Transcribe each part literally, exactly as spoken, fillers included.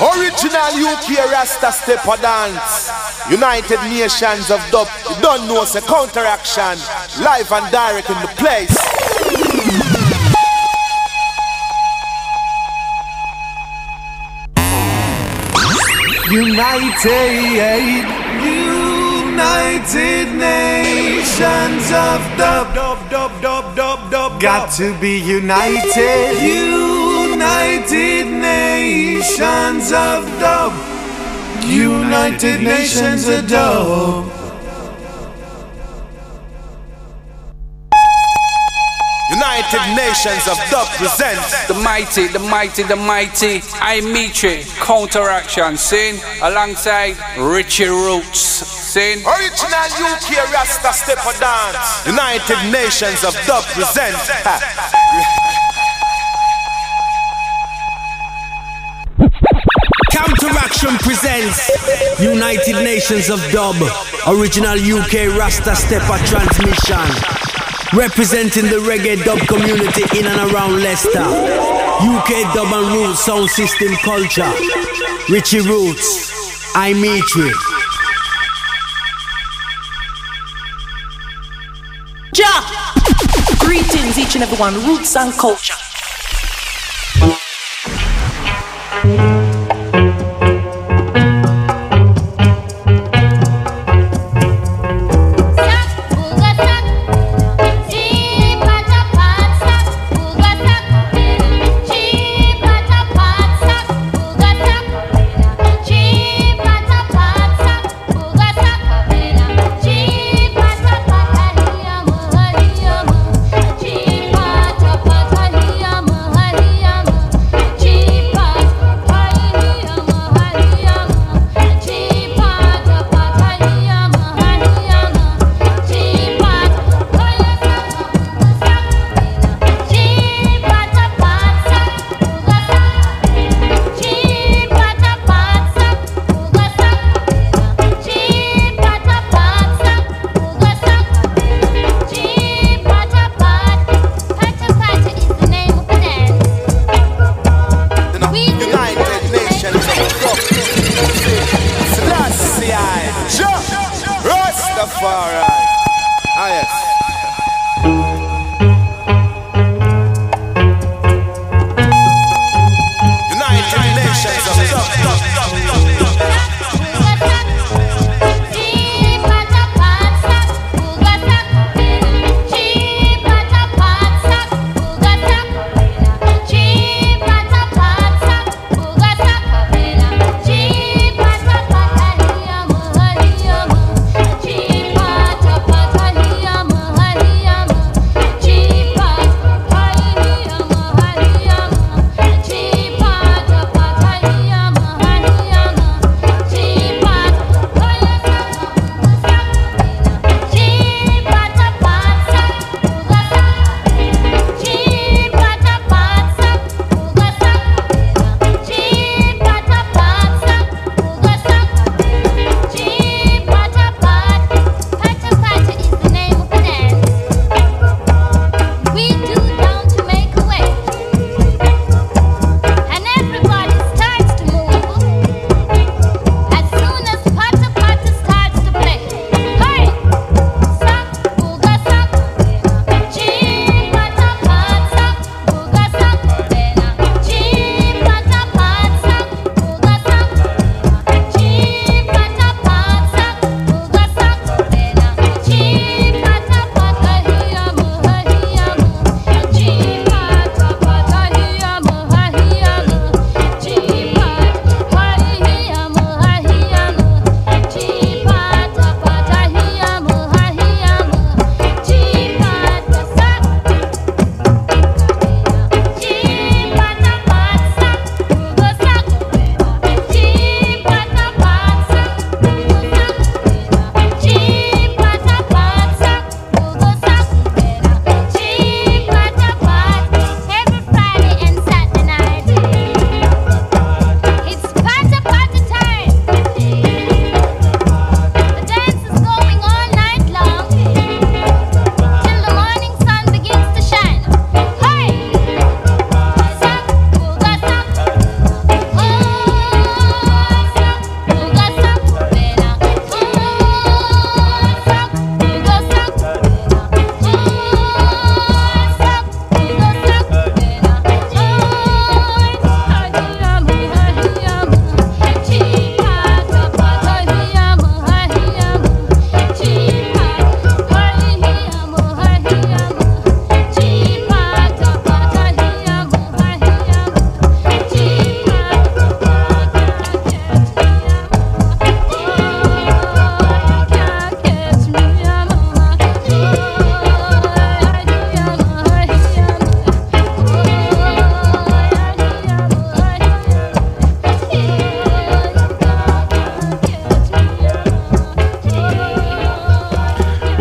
Original U K Rasta Stepper Dance. United Nations of Dub. You don't know, it's a counteraction. Live and direct in the place. United, United Nations of Dub, dub, dub, dub, dub, dub. Got to be united. United Nations of Dub. United Nations of Dub. United Nations of Dub presents the mighty, the mighty, the mighty Imetri Counteraction, sing alongside Richie Roots, sing Original U K Rasta Stepper Dance. United Nations of Dub presents Counteraction presents United Nations of Dub. Original U K Rasta Stepper transmission. Representing the reggae dub community in and around Leicester. U K dub and roots sound system culture. Richie Roots, Imetri. Ja! Greetings each and everyone, roots and culture.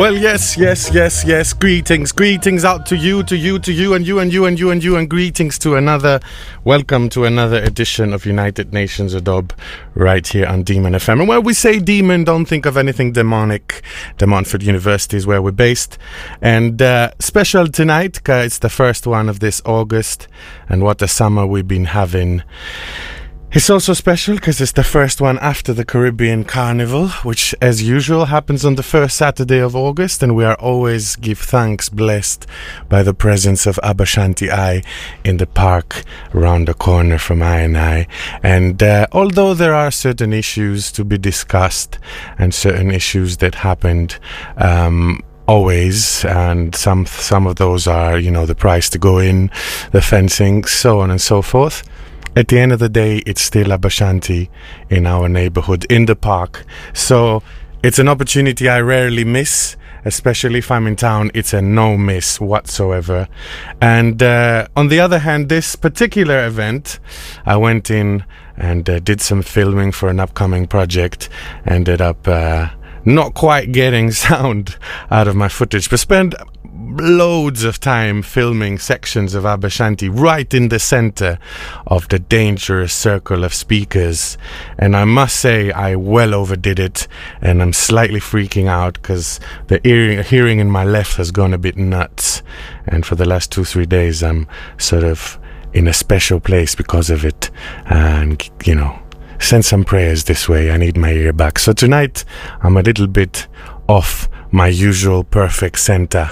Well, yes, yes, yes, yes. Greetings, greetings out to you, to you, to you, and you, and you, and you, and you, and greetings to another. Welcome to another edition of United Nations of Dub, right here on Demon F M. And when we say demon, don't think of anything demonic. De Montfort University is where we're based. And uh, special tonight, cause it's the first one of this August, and what a summer we've been having. It's also special because it's the first one after the Caribbean Carnival, which as usual happens on the first Saturday of August, and we are always give thanks blessed by the presence of Abba Shanti I in the park around the corner from I and I. And uh, although there are certain issues to be discussed and certain issues that happened um always, and some some of those are, you know, the price to go in, the fencing, so on and so forth. At the end of the day, it's still Abba Shanti in our neighborhood, in the park. So it's an opportunity I rarely miss, especially if I'm in town. It's a no miss whatsoever. And uh, on the other hand, this particular event, I went in and uh, did some filming for an upcoming project. Ended up uh, not quite getting sound out of my footage, but spent loads of time filming sections of Abba Shanti right in the center of the dangerous circle of speakers. And I must say I well overdid it, and I'm slightly freaking out because the hearing, hearing in my left has gone a bit nuts, and for the last two three days I'm sort of in a special place because of it. And you know, send some prayers this way. I need my ear back. So tonight I'm a little bit off my usual perfect center.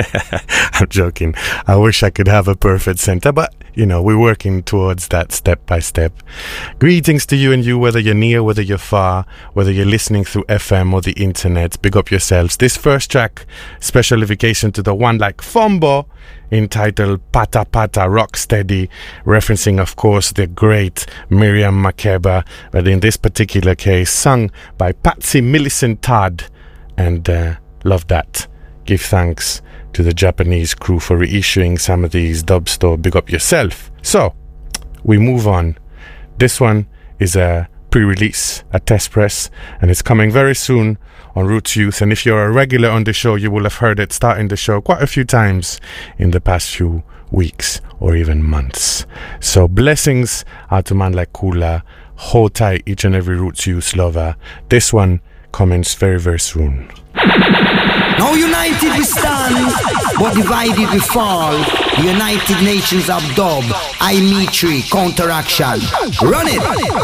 I'm joking. I wish I could have a perfect center, but you know, we're working towards that step by step. Greetings to you and you, whether you're near, whether you're far, whether you're listening through F M or the internet. Big up yourselves. This first track, special dedication to the one like Fombo, entitled Pata Pata Rocksteady, referencing of course the great Miriam Makeba, but in this particular case sung by Patsy Millicent Todd. And uh, love that. Give thanks to the Japanese crew for reissuing some of these dub store. Big up yourself. So we move on. This one is a pre-release, a test press, and it's coming very soon on Roots Youth. And if you're a regular on the show, you will have heard it starting the show quite a few times in the past few weeks or even months. So blessings out to man like Kula. Hold tight, each and every Roots Youth lover. This one comments very very soon. Now united we stand, but divided we fall. The United Nations of Dub, I Mitri, counteraction. Run it!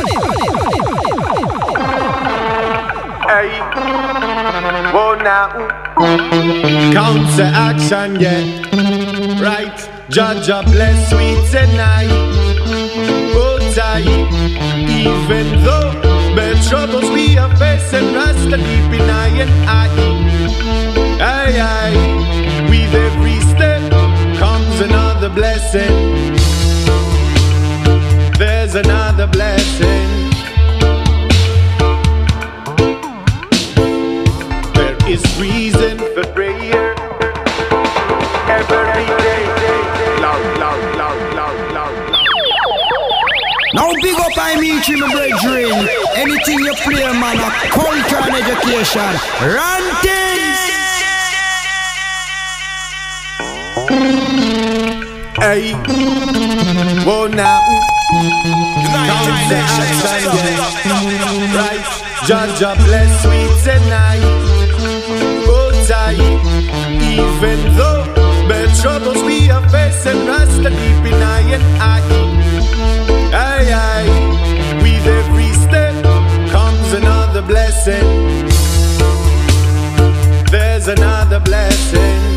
Hey, whoa now. Counteraction, yeah. Right, Judge a bless sweet tonight. Oh tight, even though bad troubles we are facing, Rasta deep in I and I. Aye, aye, with every step comes another blessing. There's another blessing. There is reason for prayer every day. Loud, loud, loud, loud, loud, loud. Now big up I Mitri, my brethren. Anything you play, man, a culture and education. Run things! Hey, whoa now. Counteraction, yeah. Right, Judge a bless sweet tonight. Oh tight, even though bad troubles we are facing, Rasta deep in I and I. Aye, aye, with every step comes another blessing. There's another blessing.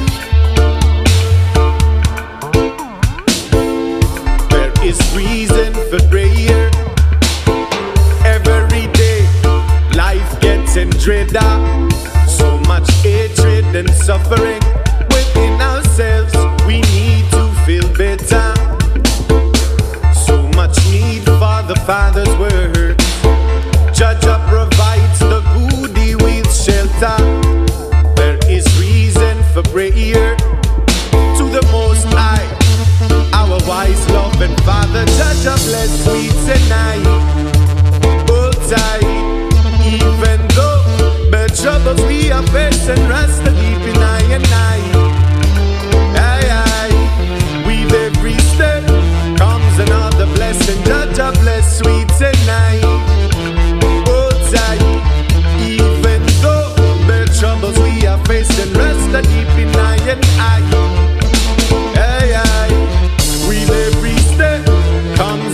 There is reason for prayer every day. Life gets in dread, so much hatred and suffering within ourselves. We need to feel better. So much need for the Father's word. Judge up provides the goodie with shelter. There is reason for prayer to the Most High, our wise, loving Father. Judge up bless sweet tonight. Hold tight, even though bad troubles we are facing, Rasta deep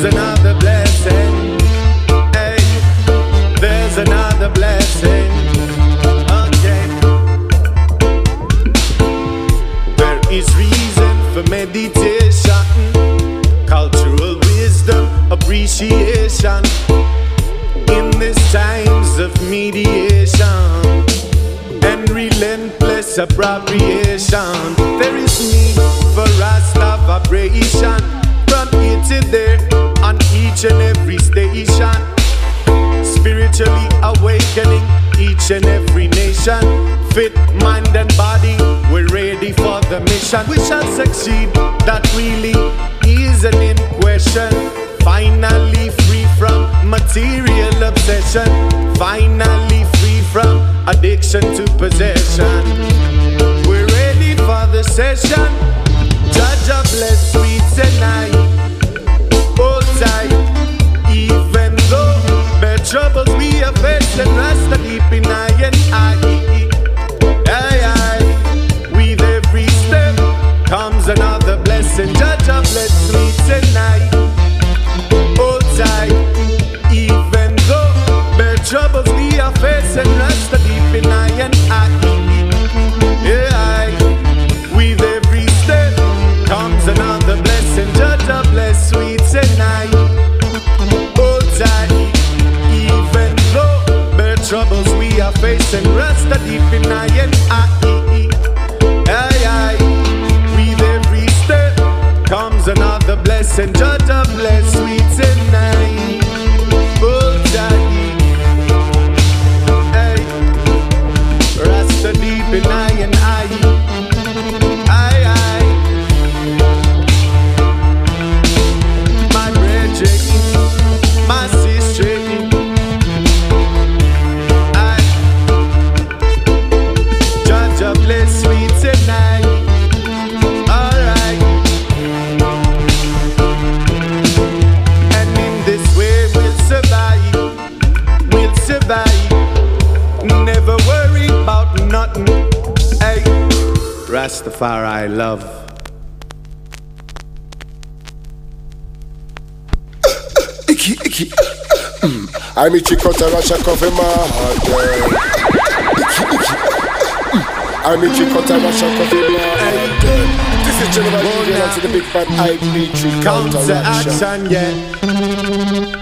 comes another blessing. Hey, there's another blessing. Okay. There is reason for meditation, cultural wisdom, appreciation in these times of mediation and relentless appropriation. There is need for Rasta vibration from here to there on each and every station, spiritually awakening each and every nation. Fit mind and body, we're ready for the mission. We shall succeed, that really isn't in question. Finally free from material obsession, finally free from addiction to possession. We're ready for the session. Judge a bless sweet tonight. Hold tight, even though bad troubles we are facing, Rasta deep in I and I. Aye, aye. With every step comes another blessing. Judge a bless sweet tonight. Hold tight, even though bad troubles we are facing, Rasta deep in I and I. Yeah, aye. With every step comes another blessing. Judge a bless sweet tonight. Hold tight, even though bad troubles we are facing, Rasta deep in I and I. Aye, aye. With every step comes another blessing. Judge a bless sweet tonight. Hold tight, hey. Rasta deep in I and I. Aye, aye. My brethren, my sister, aye. Judge a bless sweet tonight. Alright. And in this way we'll survive, we'll survive. Never worry about nothing. Hey, Rastafari love. Icky, icky. Mm. I'm itchy cut a rush a coffee my heart, girl. Icky, icky. Mm. I'm itchy cut a rush a coffee my heart, girl. This is General D J to the big bad I B three Counter action, yeah.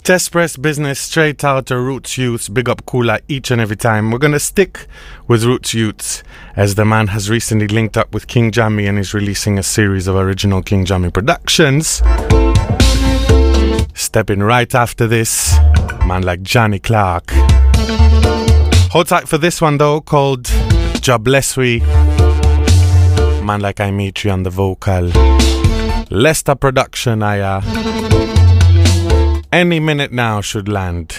Chest Press Business, straight out of Roots Youths. Big up Cooler each and every time. We're going to stick with Roots Youths as the man has recently linked up with King Jammy and is releasing a series of original King Jammy productions. Stepping right after this, man like Johnny Clark. Hold tight for this one though, called Ja Bless We. Man like Imetri on the vocal. Leicester production, I uh, any minute now should land.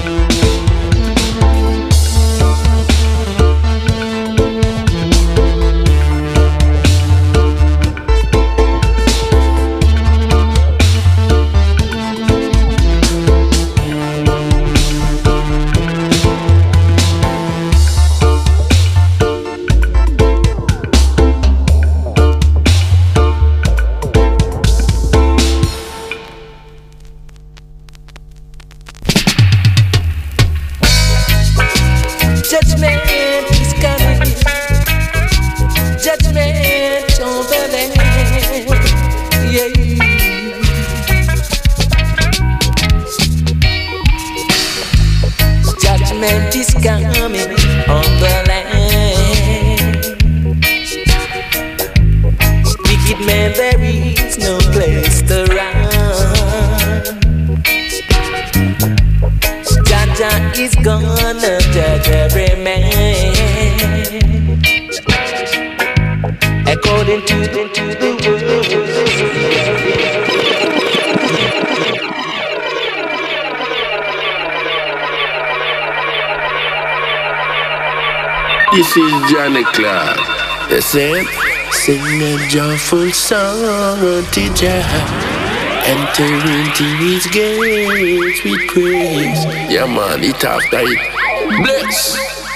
This is Johnny Clark. You see? Sing a joyful song unto Jah. Enter into his gates with praise. Yeah man, it after it. Bless.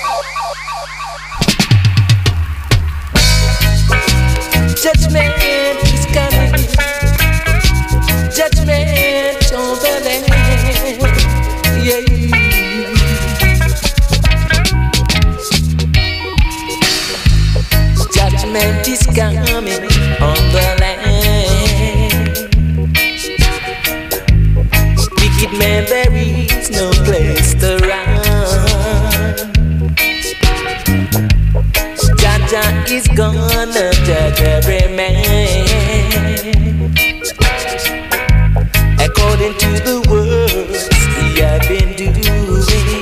Judgment is coming. Judgment on the land. Yeah. Judgment is coming on the land. Wicked man, there is no place to run. Jaja is gonna judge every man according to the works he had been doing.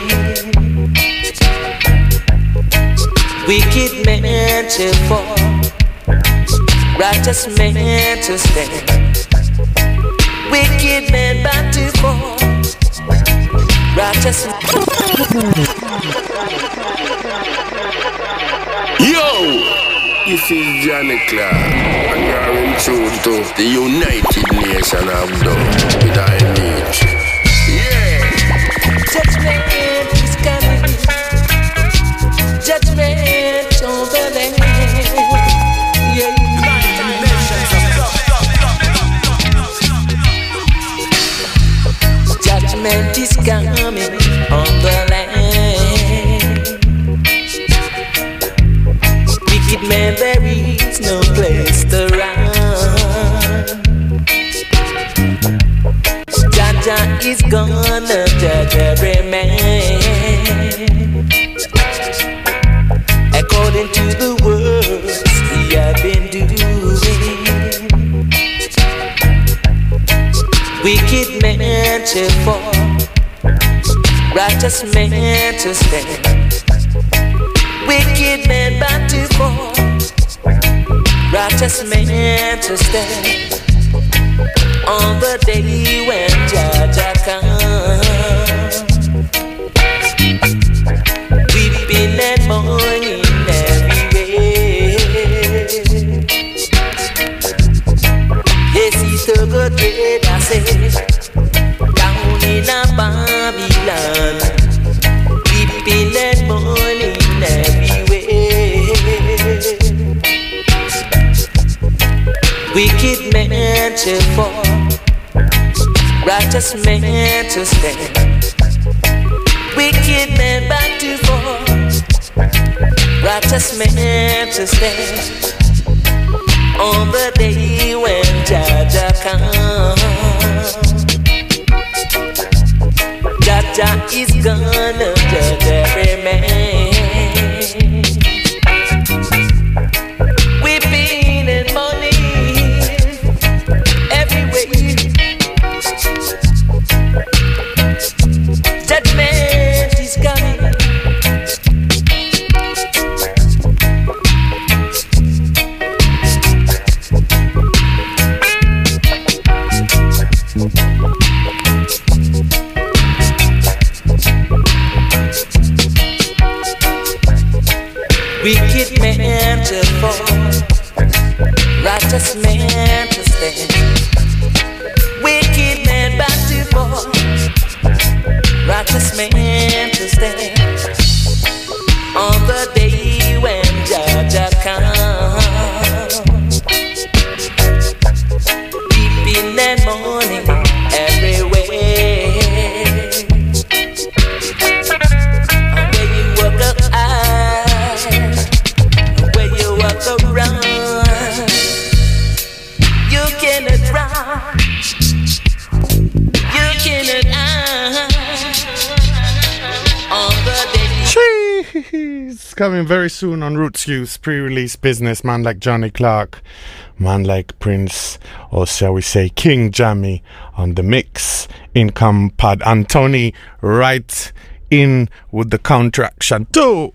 Wicked man to fall, righteous man to stand. Wicked man back to fall, righteous man. Yo! This is Johnny Clark, and you're in tune to the United Nations of Dub with Imetri. Yeah! Judgment is coming. Judgment on the land. Yeah. Judgment is coming on the land. Wicked man, there is no place to run. Jaja is gonna judge every man according to the works he had been doing. Wicked man to fall, righteous man to stand. Wicked man back to fall, righteous man to stand. On the day when Jaja comes, weeping and mourning everywhere. Yes, he's the good trade, I say, down in a Babylon, weeping and mourning everywhere. Wicked man to fall, righteous man to stand. Wicked man back to fall, righteous man to stand. On the day when Jaja comes, Jah is gonna judge every man. Weeping and mourning everywhere. Judgment is coming. Wicked man to fall, righteous man to stand. Wicked man back to fall, righteous man to stand. On the day when Jah comes, weeping and mourning everywhere. Where you walk up, around, you cannot run, you cannot hide on the day. Jeez, coming very soon on Roots Youth pre-release business. Man like Johnny Clark, man like Prince, or shall we say King Jammy on the mix. Income Pad Anthony right in with the counteraction too.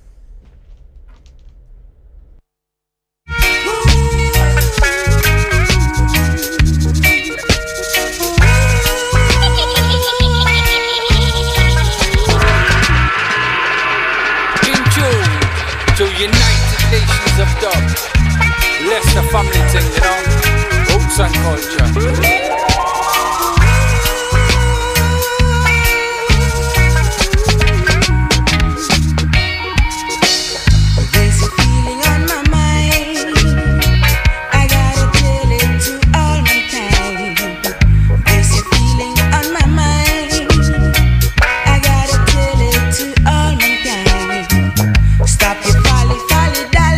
United Nations of Dub, Leicester family thing, you know, roots and culture.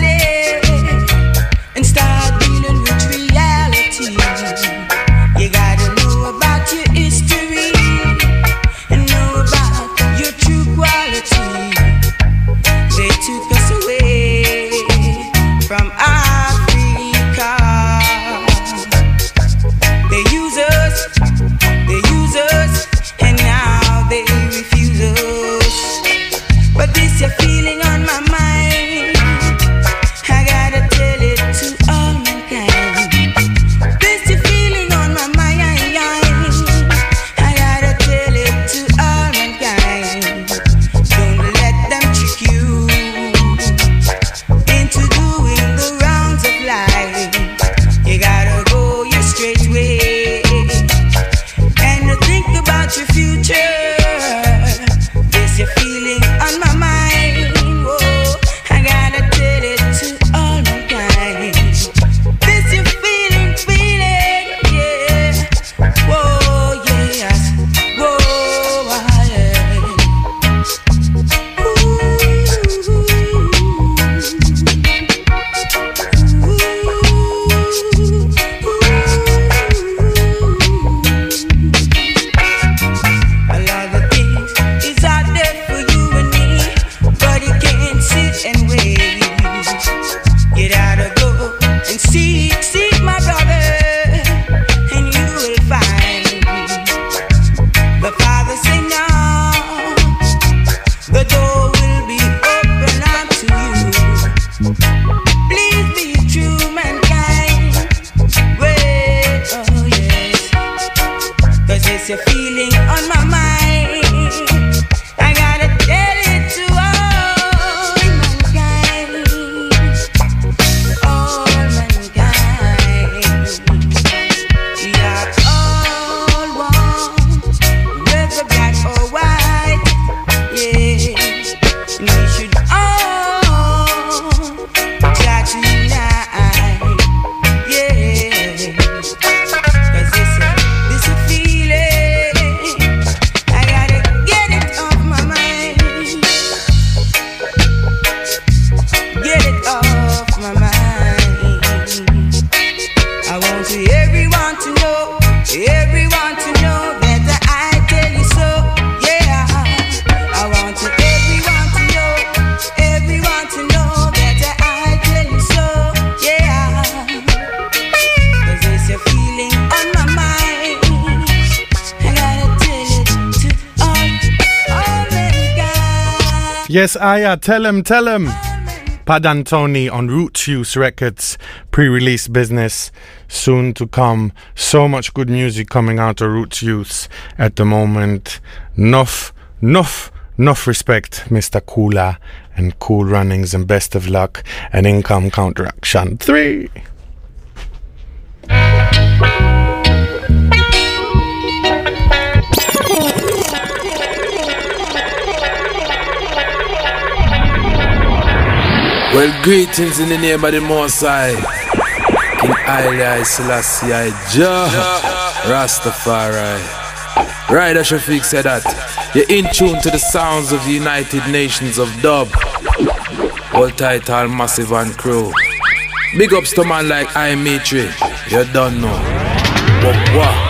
You got Yes, Aya, tell him, tell him. Pad and Tony on Roots Youth Records, pre-release business, soon to come. So much good music coming out of Roots Youth at the moment. Enough, enough, enough respect, Mister Cooler and Cool Runnings, and best of luck. And Income Counteraction three. Well, greetings in the name of the Most High, King Haile Selassie I, Jah Rastafari. Right, as Shafiq said that, you're in tune to the sounds of the United Nations of Dub. All title, Massive and Crew. Big ups to man like I Mitri, you don't know. Whoa, whoa.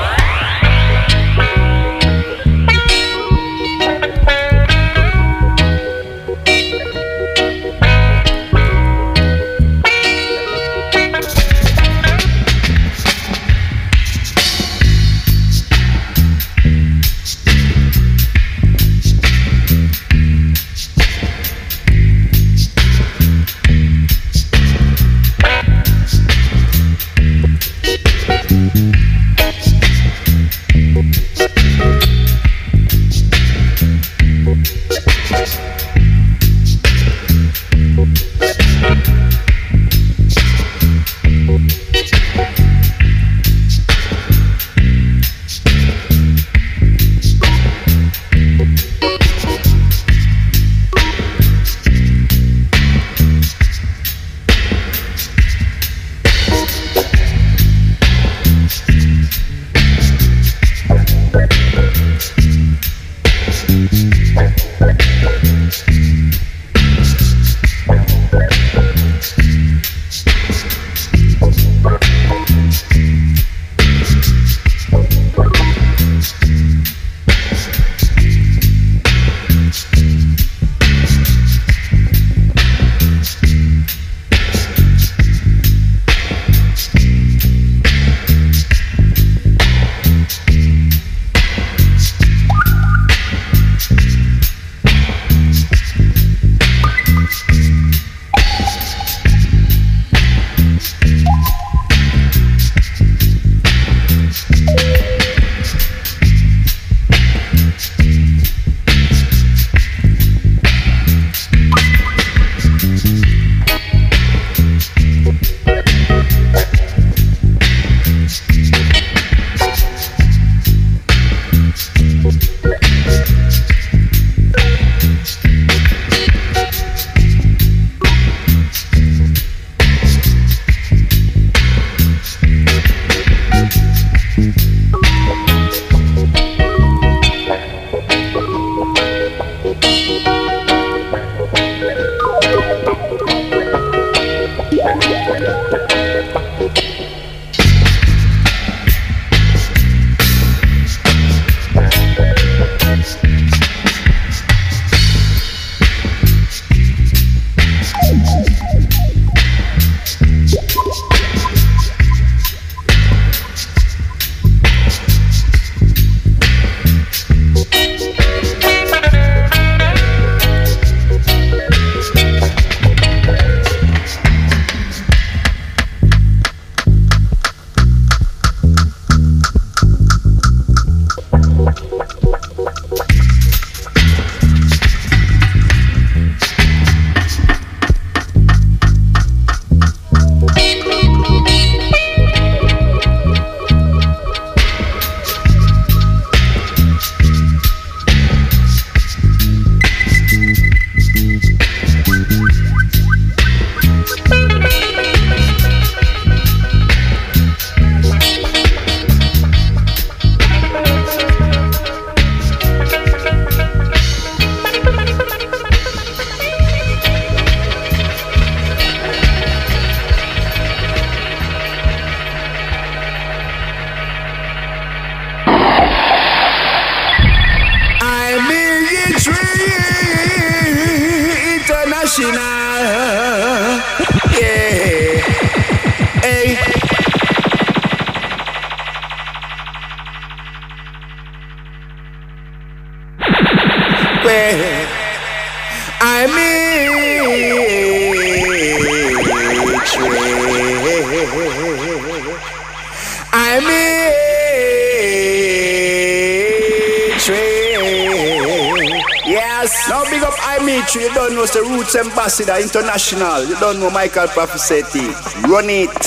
I meet you, you don't know the Roots Ambassador International. You don't know Michael Prophecy. Run it.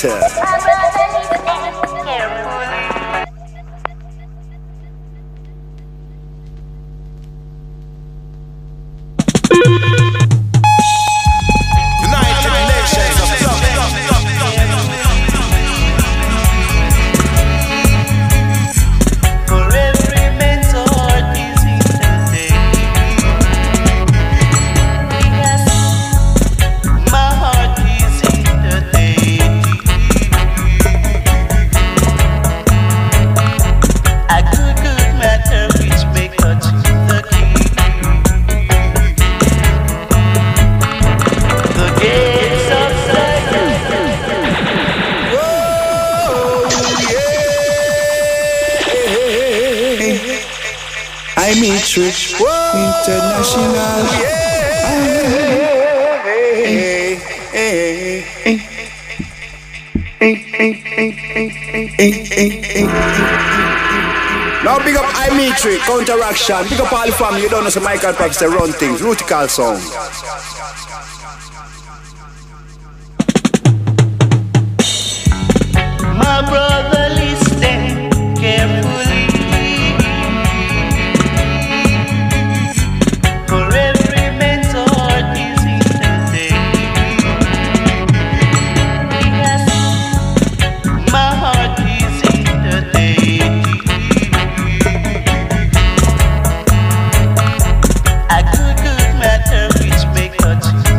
International. Now big up iMetri, Counteraction. Big up all the family. You don't know some Michael Prophecy run things. Rutical sound. My brother, listen carefully. Touch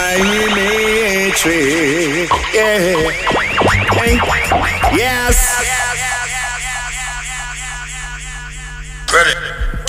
I'm Dimitri. Yeah. Hey. Yes. Ready.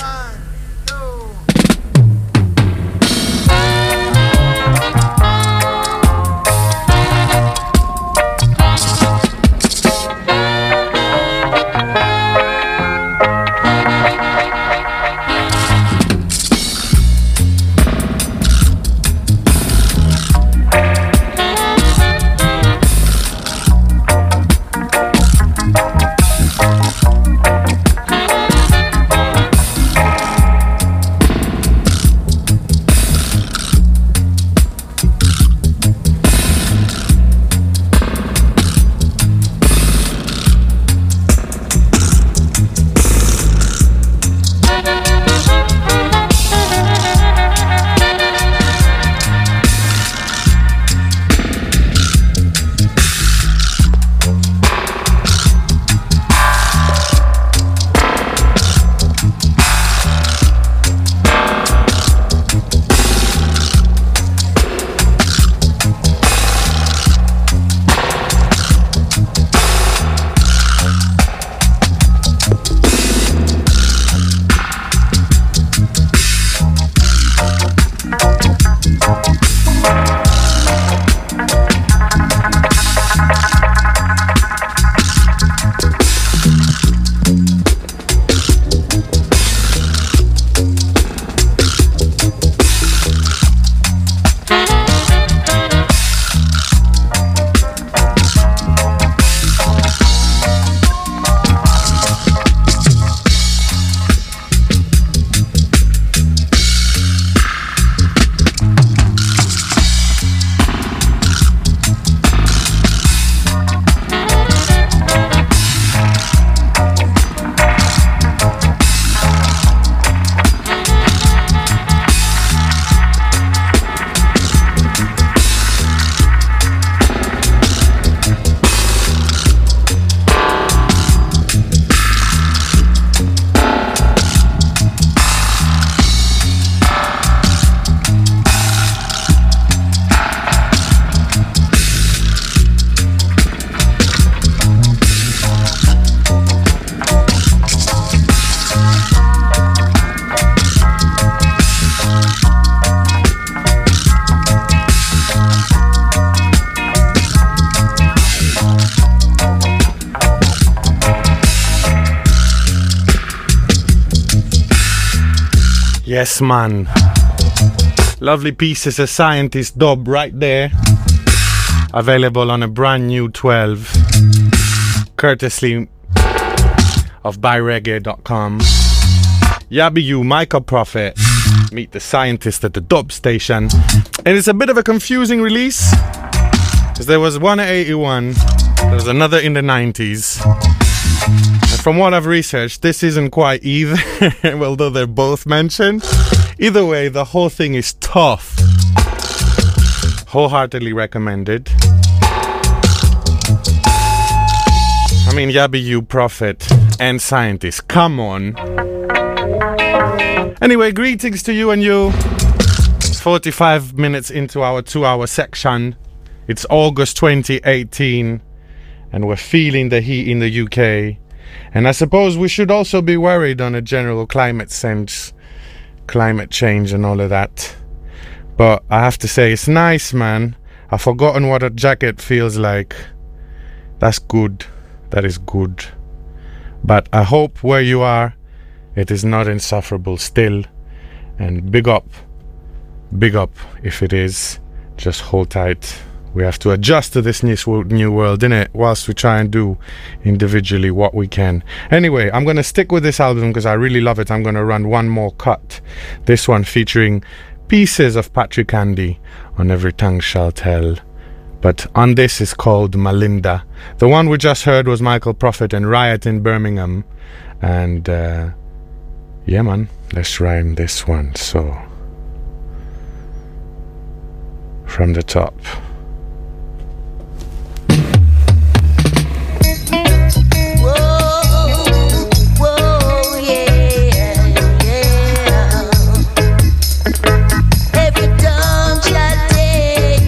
Yes, man. Lovely pieces of Scientist dub right there. Available on a brand new twelve. Courtesy of buy reggae dot com. Yabby you, Michael Prophet. Meet the Scientist at the dub station. And it's a bit of a confusing release. Because there was one at eighty-one. There was another in the nineties. And from what I've researched, this isn't quite either, although they're both mentioned. Either way, the whole thing is tough. Wholeheartedly recommended. I mean, Yabby you, Prophet and Scientist, come on. Anyway, greetings to you and you. forty-five minutes into our two-hour section. It's August twenty eighteen. And we're feeling the heat in the U K. And I suppose we should also be worried on a general climate sense. Climate change and all of that. But I have to say, it's nice, man. I've forgotten what a jacket feels like. That's good. That is good. But I hope where you are, it is not insufferable still. And big up. Big up if it is. Just hold tight. We have to adjust to this new world, innit? Whilst we try and do individually what we can. Anyway, I'm going to stick with this album because I really love it. I'm going to run one more cut. This one featuring pieces of Patrick Andy on Every Tongue Shall Tell. But on this is called Malinda. The one we just heard was Michael Prophet and Riot in Birmingham. And, uh, yeah, man, let's rhyme this one. So, from the top. Every tongue shall take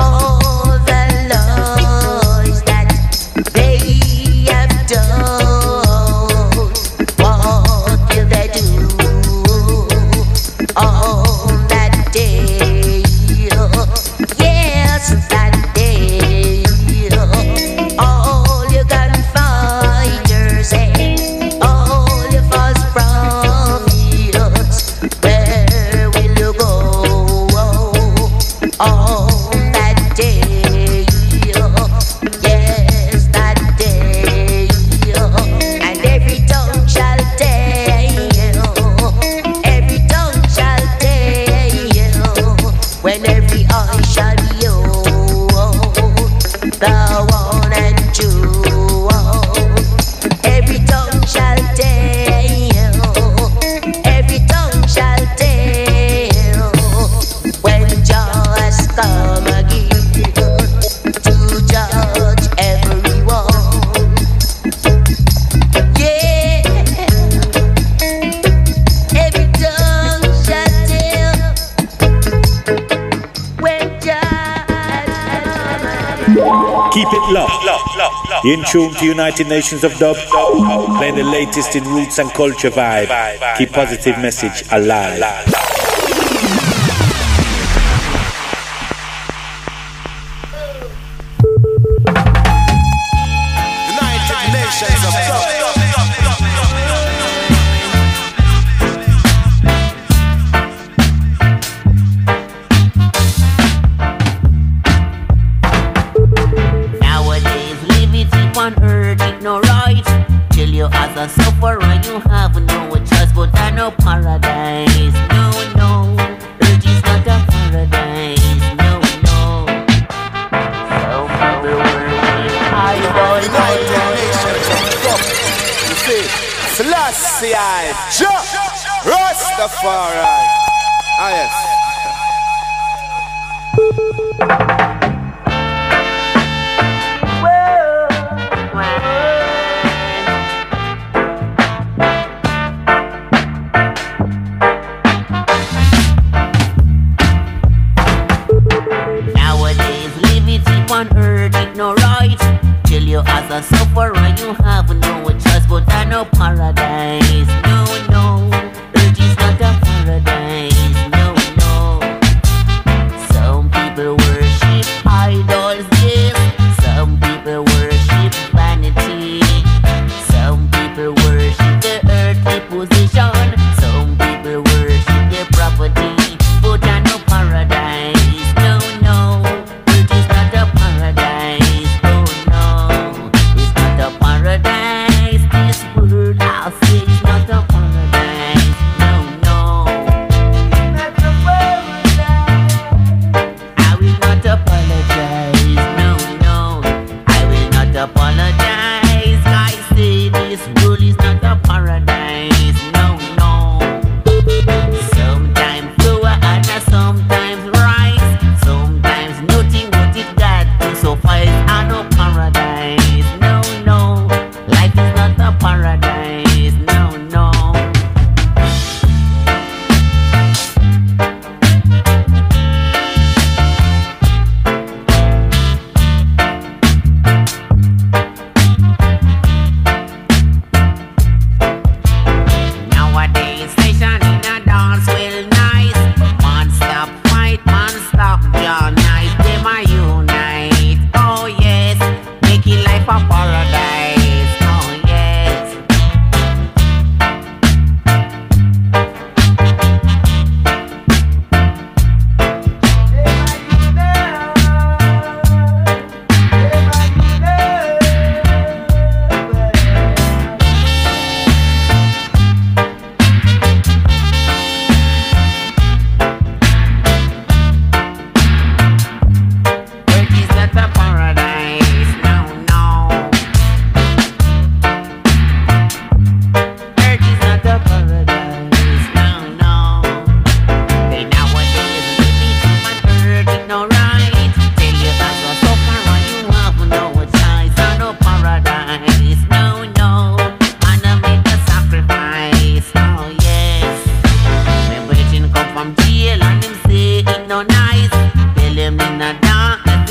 all the lies that they have done. What will they do on that day? Yes, that day. All you gunfighters and all your false prophets, where will you go on that day? Yes, that day. And every tongue shall tell, every tongue shall tell, when every eye shall behold the one and true. Every tongue shall tell, every tongue shall tell, when Jah has come again to judge everyone. Yeah, every tongue shall tell, when Jah has come again. Keep it locked. In tune to United Nations of Dub, playing the latest in roots and culture vibe. Keep positive message alive. United Nations of Dub. Nowadays, liberty on earth it no right. Till you as a sufferer, you have no choice but a no paradise. No, no, earth is not a paradise. No, no. So people worship idols. United Nations of Dub. You see, Selassie, Jah, Rastafari. Ah, yes. Nowadays, liberty on earth it no right. Till you as a sufferer, you have no choice but a no paradise. No, no, earth is not a paradise. No, no. Some people worship idols, yes. Some people worship vanity. Some people worship the earthly position. Some people worship their property. But a no paradise. No, no, earth is not a paradise. Oh no, it's not a paradise. This world I say is not a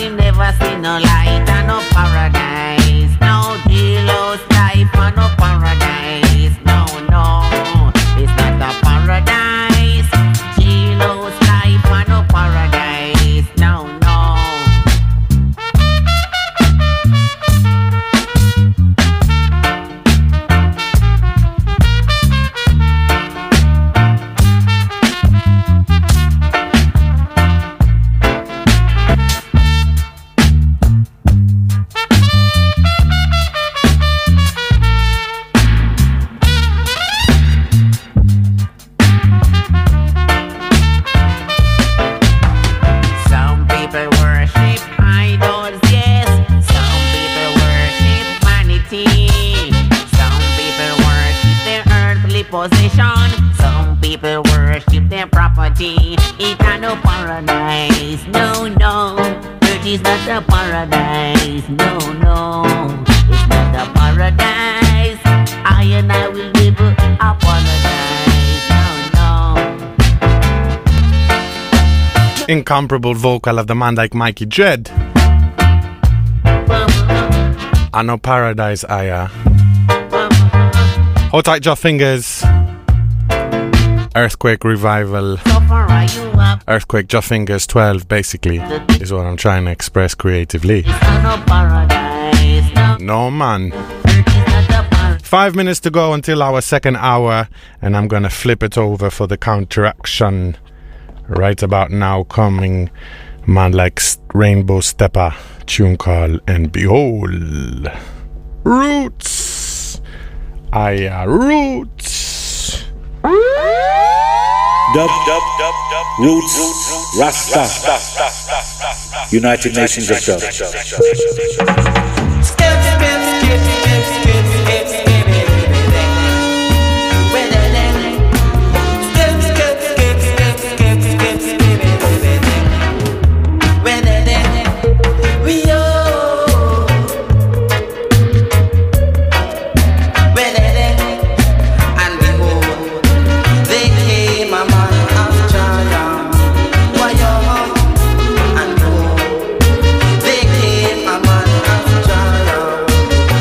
we never see no light and no paradise. No jailhouse life and no paradise. No, no, it's not a paradise. Jailhouse life and no paradise. No, no. Some people worship idols, yes. Some people worship vanity. Some people worship their earthly possession. Some people worship their property. It ain't no paradise. No, no. Earth is not a paradise. No, no. It's not a paradise. I and I will never apologize. No, no. Incomparable vocal of the man like Mikey Dread. I know Paradise, I uh. Hold tight, Jaw Fingers. Earthquake Revival. Earthquake Jaw Fingers twelve, basically, is what I'm trying to express creatively. No, man. Five minutes to go until our second hour, and I'm gonna flip it over for the counteraction. Right about now, coming man like Rainbow Stepper, tune called And Behold. Roots. I uh, Roots. Dub, dub, dub, dub, Roots, Rasta, United Nations of Dub. They came a man of Jah.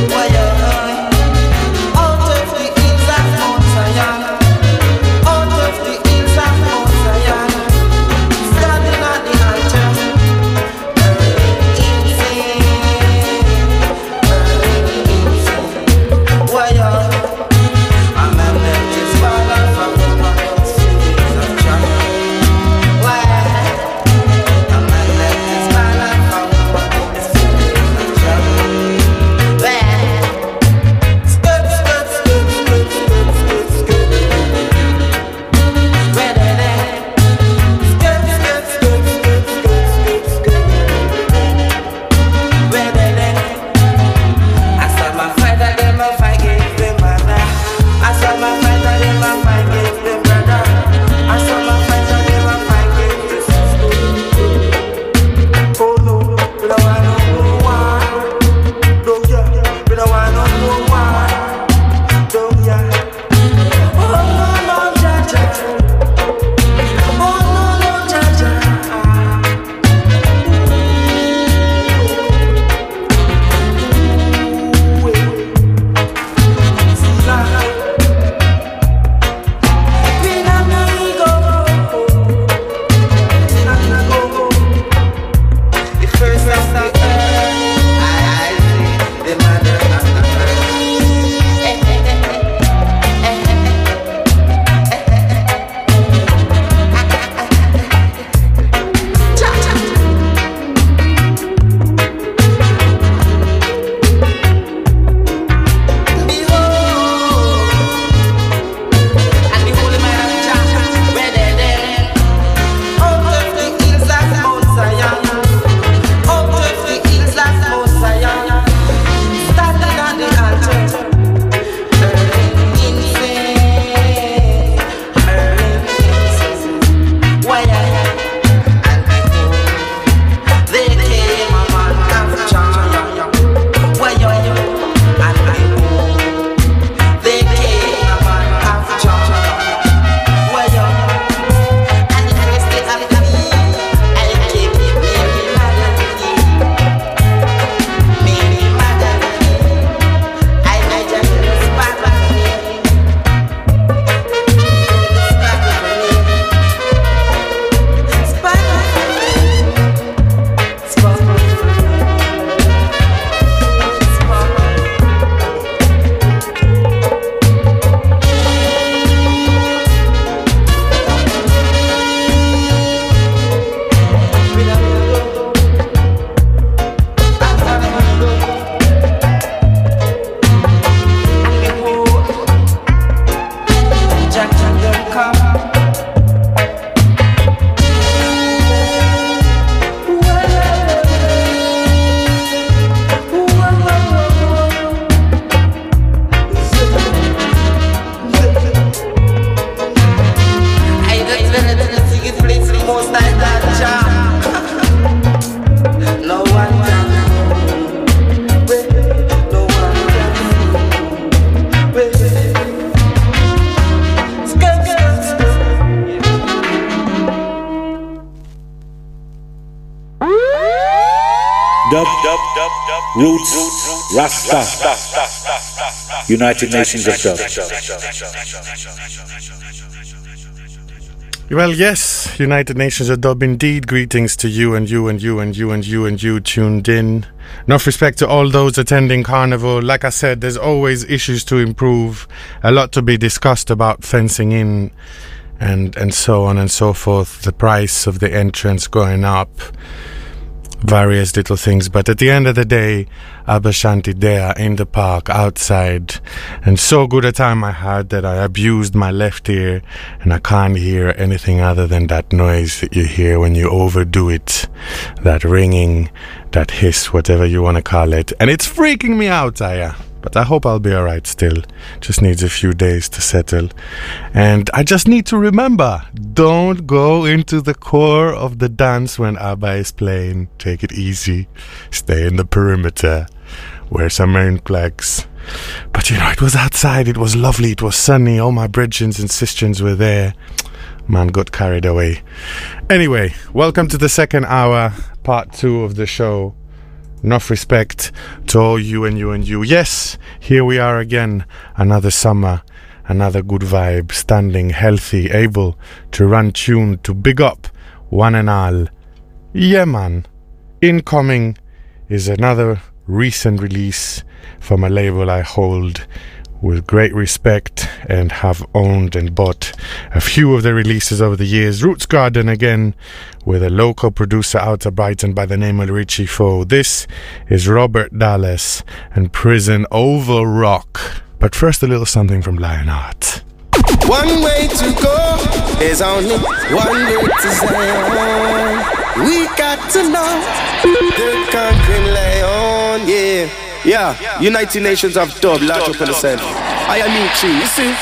Dub, dub, dub, dub, Roots, Rasta, United Nations of Dub. Well, yes, United Nations of Dub indeed. Greetings to you and you and you and you and you and you tuned in. Enough respect to all those attending Carnival. Like I said, there's always issues to improve, a lot to be discussed about fencing in and, and so on and so forth. The price of the entrance going up, various little things, but at the end of the day, Abashanti there in the park outside, and so good a time I had that I abused my left ear and I can't hear anything other than that noise that you hear when you overdo it, that ringing, that hiss, whatever you want to call it, and it's freaking me out, Aya. But I hope I'll be alright still. Just needs a few days to settle. And I just need to remember, don't go into the core of the dance when ABBA is playing. Take it easy. Stay in the perimeter. Wear some rain flags. But you know, it was outside. It was lovely. It was sunny. All my brethrens and sisters were there. Man got carried away. Anyway, welcome to the second hour, part two of the show. Enough respect to all you and you and you. Yes, here we are again. Another summer, another good vibe, standing healthy, able to run tuned, to big up one and all. Yeah, man. Incoming is another recent release from a label I hold with great respect and have owned and bought a few of the releases over the years. Roots Garden again, with a local producer out of Brighton by the name of Richie Foe. This is Robert Dallas and Prison Oval Rock. But first, a little something from Lionheart. One way to go, there's only one way to Zion. We got to know the conquering lion, yeah. Yeah, United Nations of Dub, large up in the center. I am Michi, you see?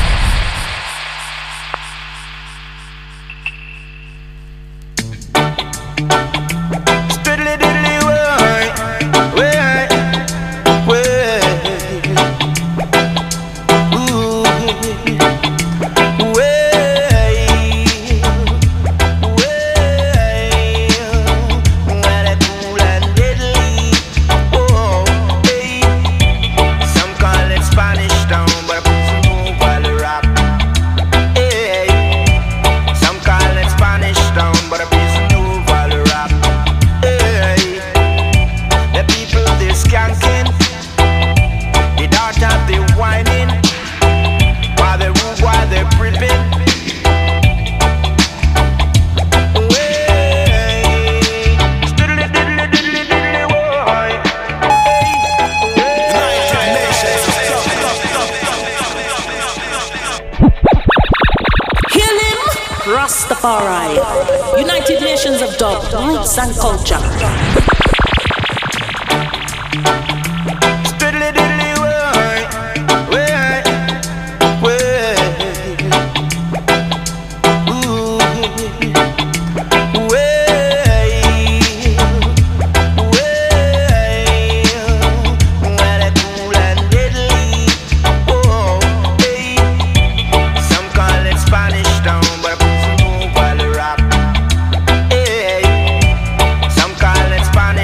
Rastafari, United Nations of Dub, Roots and Culture. Spanish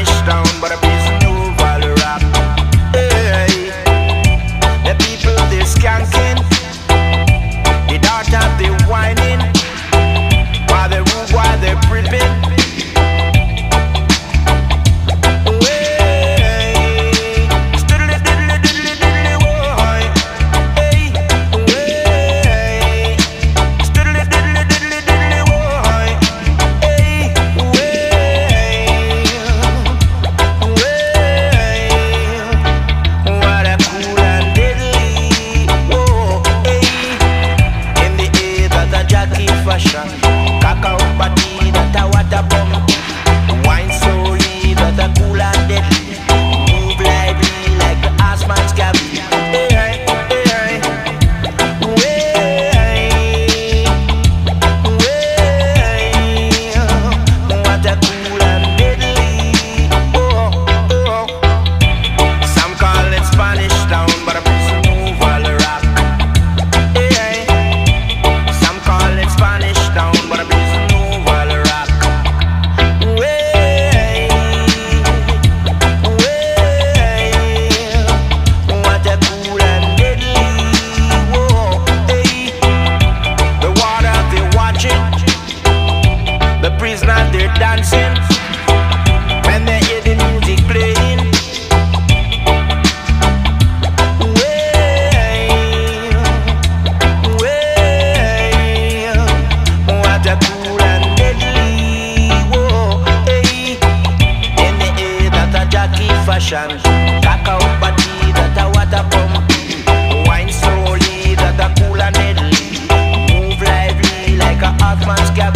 fashion. Cacao body that a water pump. Wine slowly that a cool and deadly. Move lively like a hot man's cap.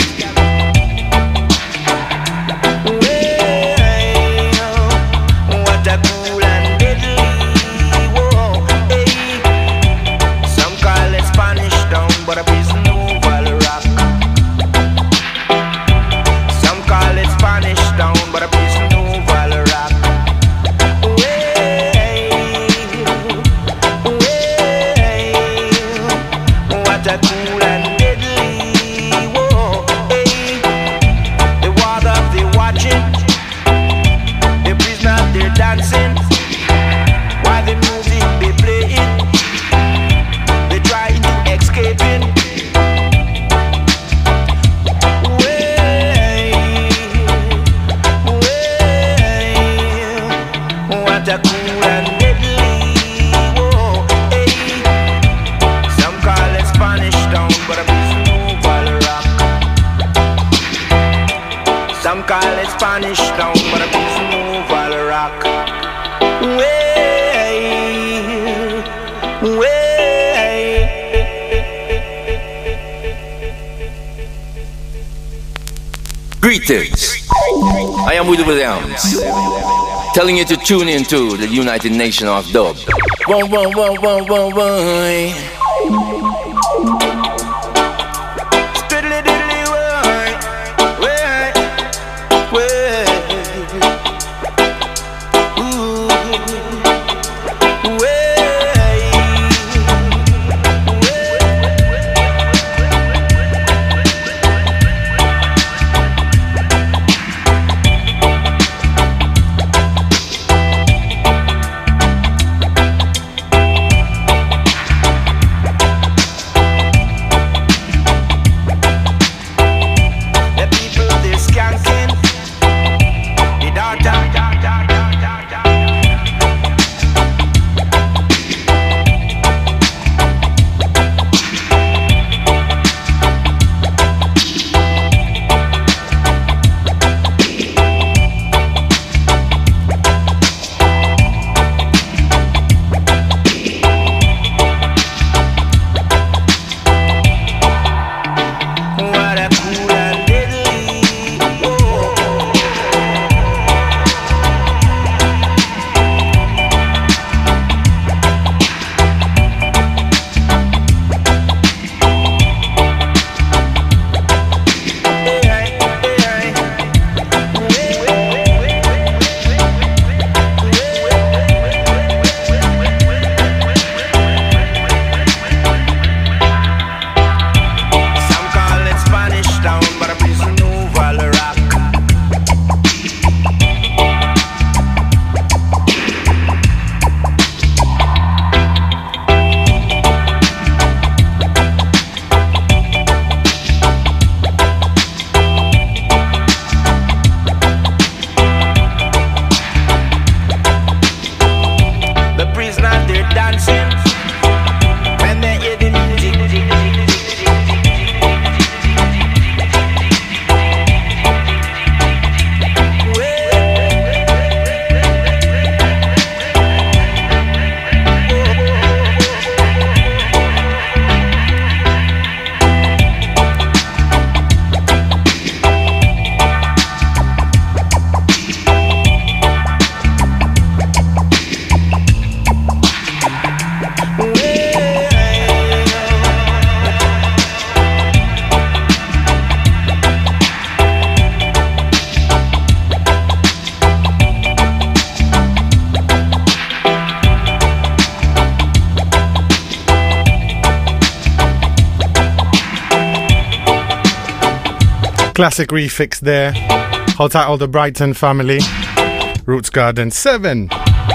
What a cool and deadly. Whoa, hey. Some call it Spanish Town, but a prison oval rock. Some call it Spanish Town, but a prison oval rock. Way, way, what a cool and deadly. Whoa, hey. The water they watching, the prisoners they're dancing. While the music they playing, they trying to escaping. What a cool and deadly. Whoa, hey. Some call it Spanish Town, but a prison oval rock. Some call it Spanish Town, but a prison oval rock. Way, way. Greetings. I am Woody Williams, telling you to tune into the United Nations of Dub. One, one, one, one, one, one. Classic refix there. How titled The Brighton Family. Roots Garden seven.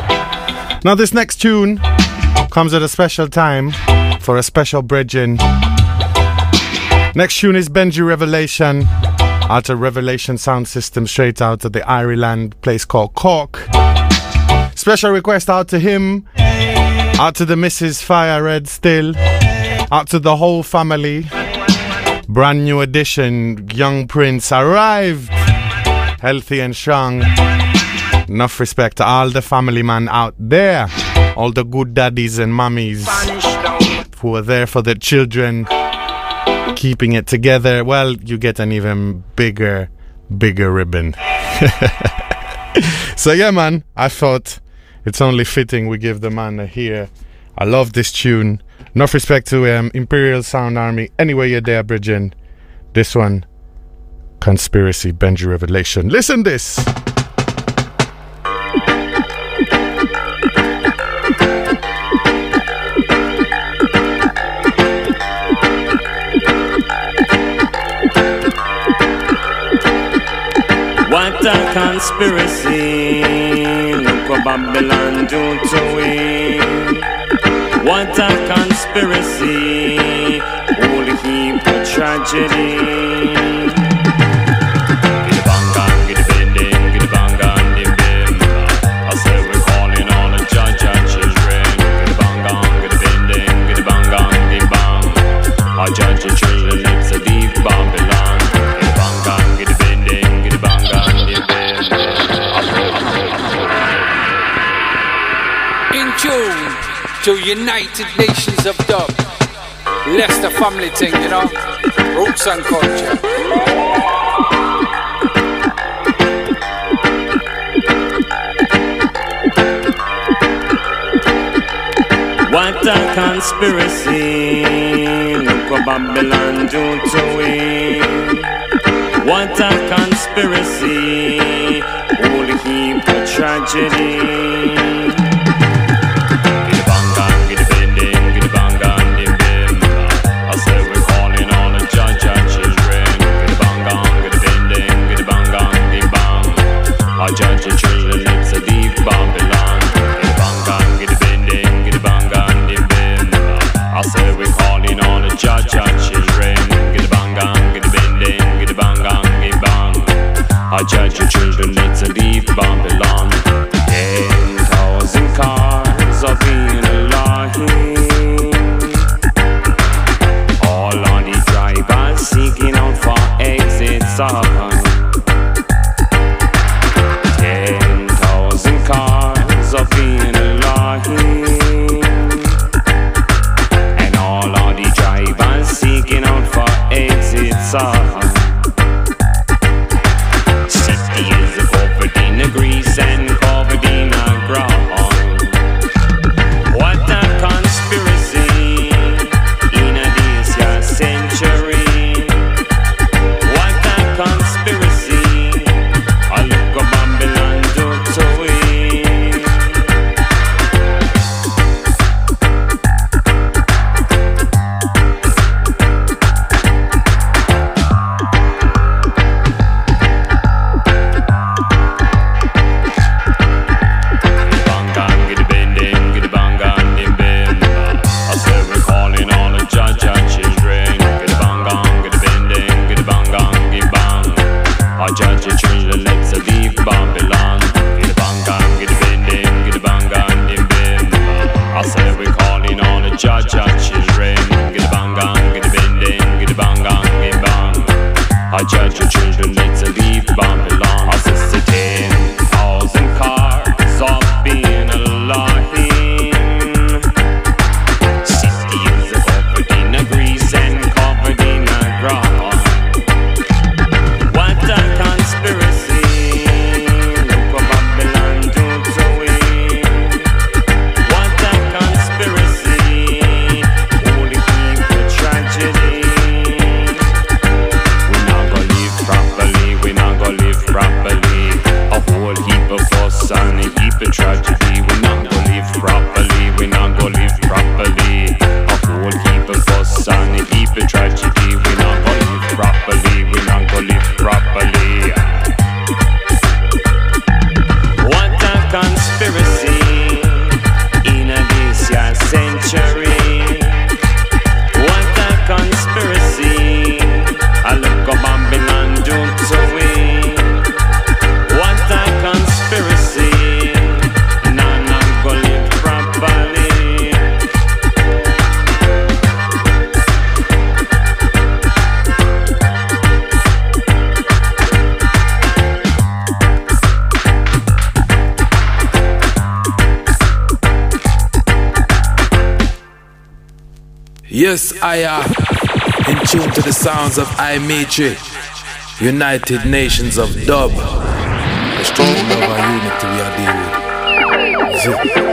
Now this next tune comes at a special time for a special bridging. Next tune is Benji Revelation out of Revelation Sound System, straight out of the Ireland place called Cork. Special request out to him, out to the Missus Fire Red still, out to the whole family. Brand new edition, Young Prince arrived, healthy and strong. Enough respect to all the family man out there. All the good daddies and mummies who are there for their children, keeping it together. Well, you get an even bigger, bigger ribbon. So yeah, man, I thought it's only fitting we give the man a hear. I love this tune. Enough respect to um, Imperial Sound Army. Anyway, you're there, Bridgin. This one, Conspiracy, Benji Revelation. Listen this. What a conspiracy, look what Babylon do to it. What a conspiracy, holy heap of tragedy. Get the bang, get the bending, get the bang, get the bend. I said we're calling on the judge and children. Get the bang, get the bending, get the bang, get the bang. Our judge and children, it's a deep Babylon. Get the bang, get the bending, get the bang, get the bend. In tune to United Nations of Dub. Leicester family thing, you know. Roots and culture. What a conspiracy, look what Babylon do to it. What a conspiracy, holy heap of tragedy. Our judge and children, it's a deep Babylon. Get the bang on, get the bending, get the bang on, get the bend. I say we're calling on the judge and children. Get the bang on, get the bending, get the bang on, get the bang. Our judge and children, it's a deep Babylon. Ten thousand cars are being alive. All of the drivers seeking out for exits on. Cars of being alive, and all of the drivers seeking out for exits are. City is covered in the grease and covered in the ground. What a conspiracy in a this year century. What a conspiracy. I look at Babylon do to it. Judge our children, get the bang on, get the bending, get the bang on, get bang. I judge your children, let's leave Babylon. I said ten thousand cars of being alive. City is covered in a grease and covered in a ground. What a conspiracy, look what Babylon do to it. What a conspiracy. And a heap of tragedy. We're not gonna live properly. We're not gonna live properly. A whole heap of fuss and a heap of tragedy. We're not gonna live properly. We're not gonna live properly. What a conspiracy in a this year century. What a conspiracy. I look at Babylon do to it. What a conspiracy. Yes, I am in tune to the sounds of Imetri, United Nations of Dub. The strong love and unity we are dealing with. Zip.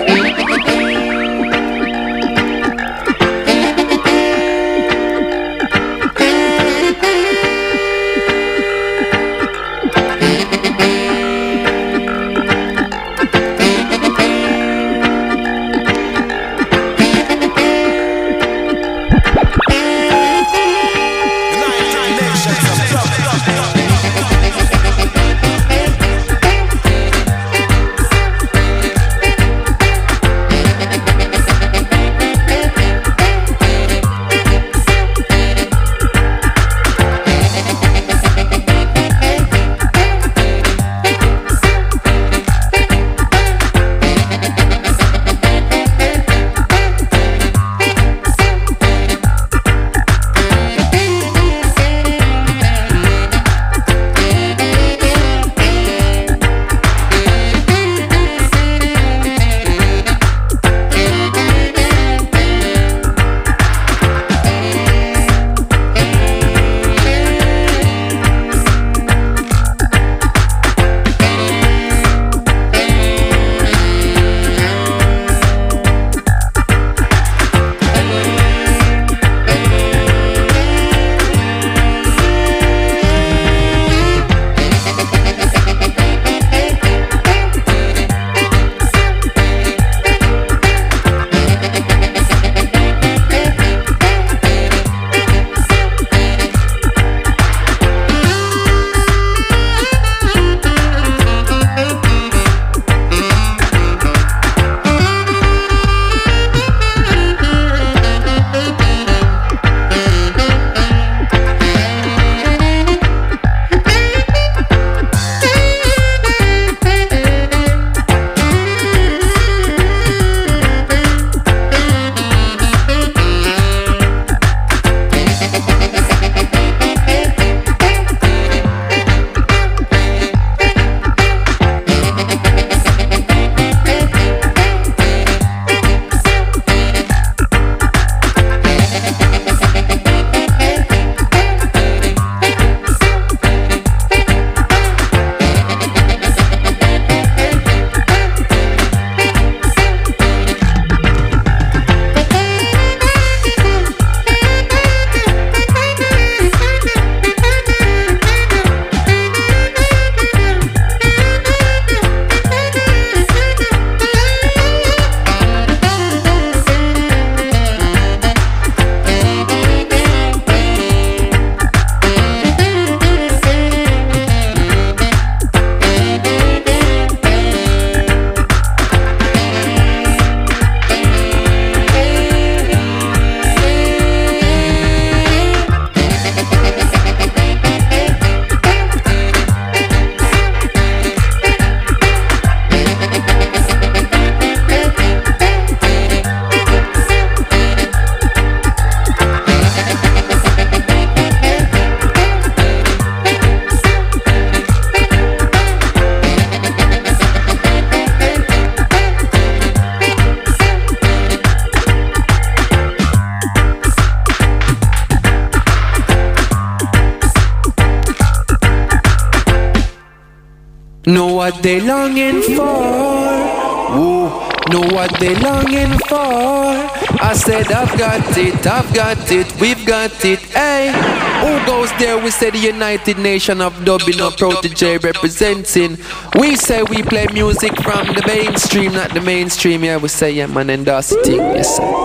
Know what they longing for. Ooh, know what they longing for. I said I've got it, I've got it, we've got it, hey. Who goes there? We say the United Nation of Dubbing, no protege representing. We say we play music from the mainstream, not the mainstream. Yeah, we say yeah man, and that's the thing, yes sir.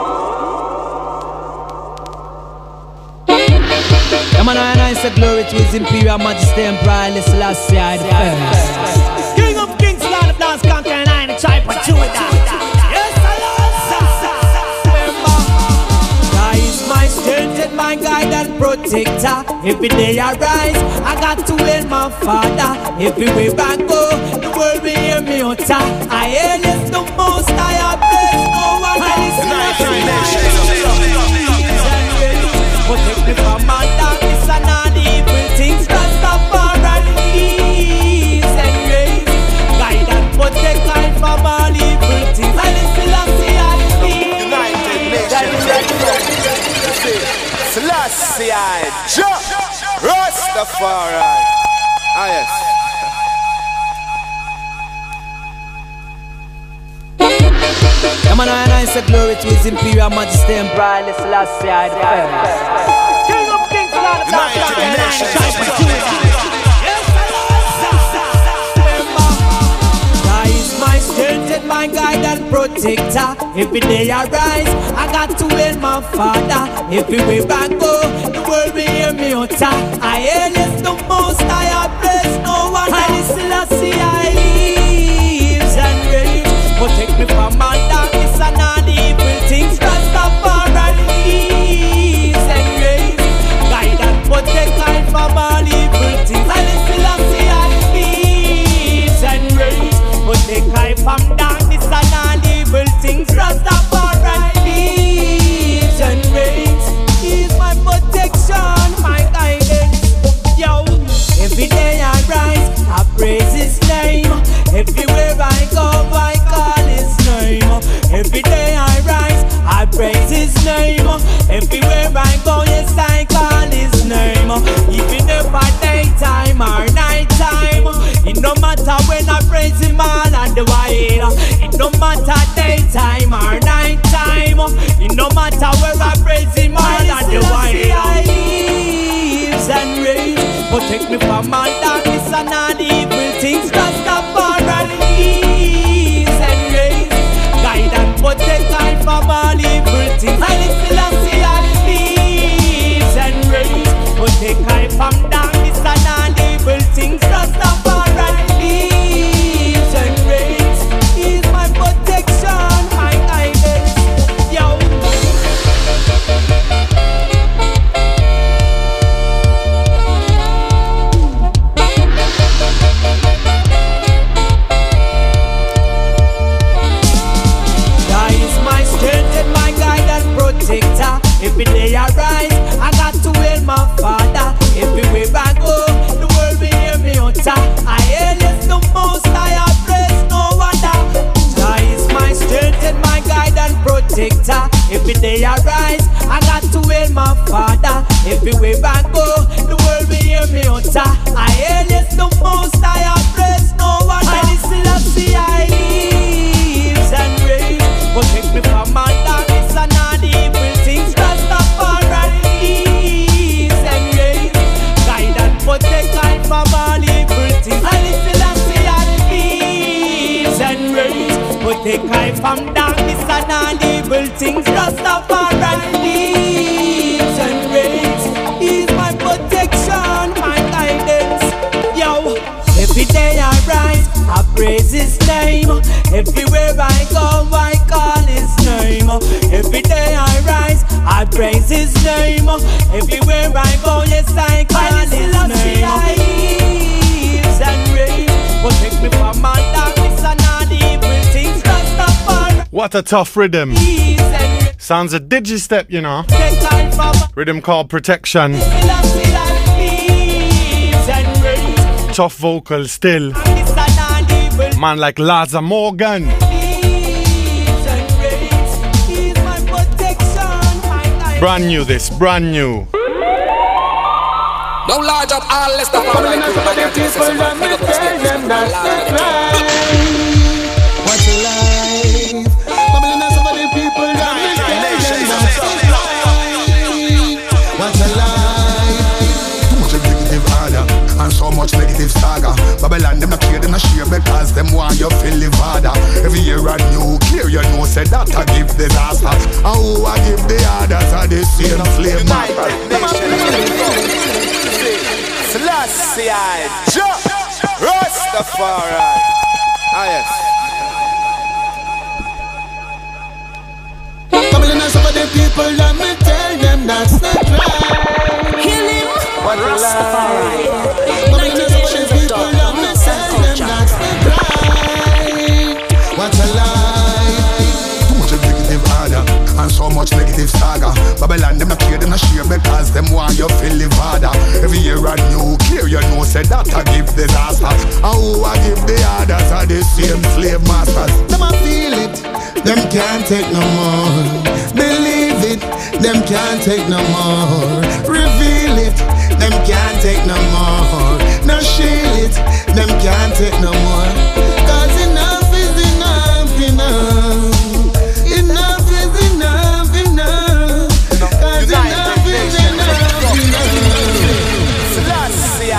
Yeah, man, and I say glory to His Imperial Majesty Emperor Selassie I the first. King of Kings, Lord of Lords, conquering I and the tribe for two with that. Yes, Lord. God is my strength and my guide and protector. Every day I rise, I got to hail my Father. Everywhere I go, the world will hear me utter. I hail is the most I have blessed. No one else is protect me from my darkness and all the evil things. Rastafari peace and grace. Guide and protect life from all evil things. And it's still a see I feel United Nations. Jah Rastafari. Ah yes. Come on, and I say glory to His Imperial Majesty and Brightly Selassie I the first. King of Kings, Lord of Lords, Champion Nine, Jah is my strength and my guide and protector. Every day I rise, I got to hail my Father. Everywhere I go, the world will hear me utter. I hail is the most I have blessed. No one I Selassie I lives and reigns. Protect me from all darkness and all evil things. Rastafari lives and reigns. Guide and protect me from all evil things. I Selassie I lives and reigns. Protect me from darkness and all evil things. Rastafari lives and reigns. He's my protection, my guidance. Yo, every day I rise, I praise His name. Everywhere I go, I call His name. Every day I rise, I praise His name. Everywhere I go, yes, I call His name. Even if I daytime or nighttime, it no matter when I praise Him all and the while. It no matter daytime or nighttime, it no matter where I praise Him all and the while. I lives and reigns. Protect me from all darkness and all evil things. Rastafari lives and reigns. Guide and protect me from all evil things. I Selassie I lives and reigns. Protect me from darkness and all evil things. Rastafari lives and reigns. He's my protection, my guidance. Yo. Every day I rise, I got to hail my Father. Everywhere I go, the world will hear me utter. I hail is the most I have blessed, no wonder. Jah is my strength and my guide and protector. Every day I rise, I got to hail my Father. Everywhere I go, the world will hear me utter. I hail is the most I have blessed, no wonder. I Selassie I lives and reigns. Protect me from all darkness and all evil things. Protect me from all evil things. I Selassie I lives and reigns. Protect me from darkness and all evil things. Rastafari lives and reigns. He's my protection, my guidance. Yo, every day I rise, I praise His name. Everywhere I go, I call His name. Every day I rise, I praise His name. Everywhere I go, yes, I call His name. I lives and reigns. Protect me from all darkness and all evil things. Rastafari. What a tough rhythm. Sounds a digi-step, you know. Rhythm called Protection. Tough vocal still. Man like Laza Morgan. Brand new this, brand new. Don't large up all less than family. What's a life? Babylon has some of the people that what's a life? Too much negative order and so much negative saga. Babylon them not care, them not share because them want you feel live harder. Every year a new clear, you know say that I give disaster. And who I give the others are the same slave master. Selassie Jah Rastafari. Ah yes. Babylon has some of the people, let me tell them that's not right. Heal him, Rastafari. Babylon has some of the people, let me tell them that's not right. What's a lie? Too much negative order and so much negative saga. Babylon them not care, them not share because them want you feel live harder. Every year a new clear, you know say that I give disaster. And who I give the others are the same slave masters. Them a feel it, them can't take no more. Believe it, them can't take no more. Reveal can't take no more. No shield it, them can't take no more. Cause enough is enough, enough. Enough is enough, enough. Cause enough is enough, enough. Selassie,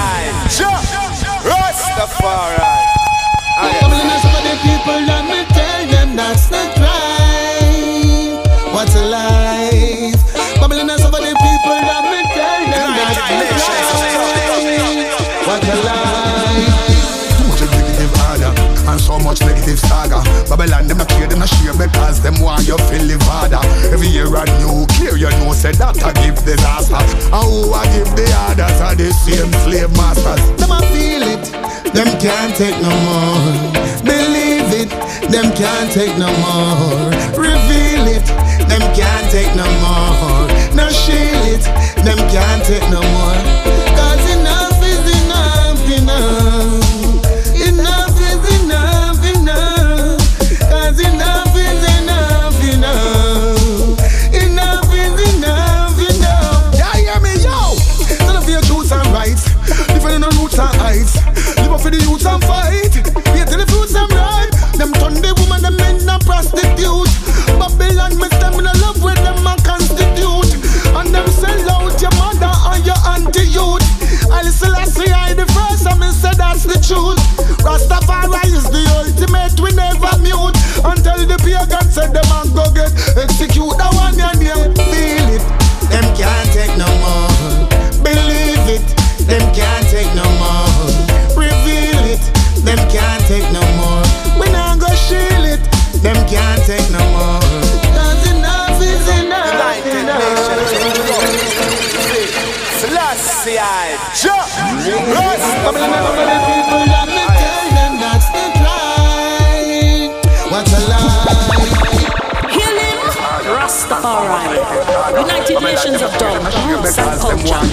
Rastafari. Bubbling some of the people, let me tell them that's not right. What's a life? Bubbling some of the people, let me tell them that's not right. What's a life? Too much negative order and so much negative saga. Babylon, them not care, them not share because them want you feel live harder. Every year a new clear, you know, say that I give disaster. And who I give the others are the same slave masters. Them I feel it, them can't take no more. Believe it, them can't take no more. Reveal it, them can't take no more. Now shield it, them can't take no more. Cause enough is enough, enough. Enough is enough, enough. Cause enough is enough, enough. Enough is enough, enough. Yeah, hear me, yo. None of your truths and rights. Different on roots and heights. Live up for the youths and fight. Wait till the fruits and ripe. Them turn the woman, them men and prostitute. Babylon miss them in a love with them and constitute. And them sell out your mother and your auntie youth. I listen, I say I the first, I mean say that's the truth. Rastafari is the ultimate, we never mute. Until the pagan said them and go get execute the one your name. Feel it, them can't take no more. Believe it, them can't take no more. Reveal it, them can't take no more. We not go shield it, them can't take no more. Cause enough is enough. United Nations. Selassie, Jah. Bubbling up for the people, let me tell them that's not right. What's a lie? Heal him, Rastafari. United Nations of Dub, Roots and Culture.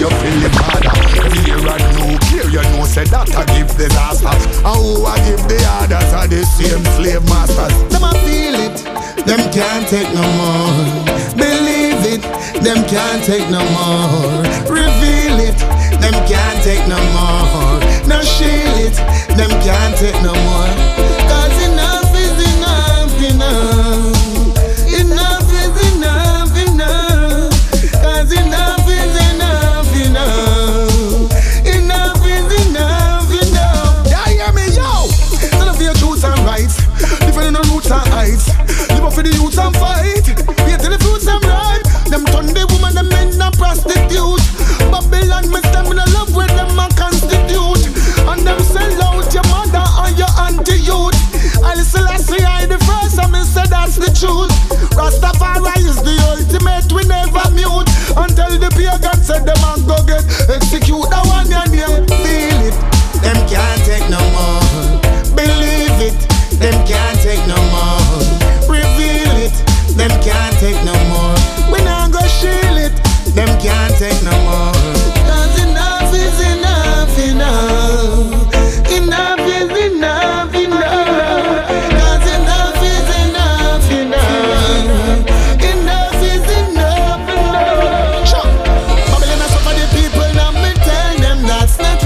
Every year a new clear, you know, say that I give disaster. And who I give the others are the same slave masters. Them I feel it, them can't take no more. Believe it, them can't take no more. Reveal it, them can't take no more. Now shield it, them can't take no more. Cause enough is enough, enough. Enough is enough, enough. Cause enough is enough, enough. Enough is enough, enough. Yeah, hear me, yo. None of your truths and rights. Different on roots and heights. Live up for the youths and fight. Wait till the fruits and ripe. Them turn the woman, them men and prostitute. Babylon miss them in a love with them and constitute. And them sell out your mother and your auntie youth. I listen, I say I the first, I mean say that's the truth. Rastafari is the ultimate, we never mute. Until the pagan said them and go get execute the one your name. Feel it, them can't take no more. Believe it, them can't take no more. Reveal it, them can't take no more. We not go shield it, them can't take no more. Cause enough is enough, enough. Enough is enough, enough. Cause enough is enough, enough. Enough is enough, enough. Sure. Babylon has some of the people, now me tell them that's not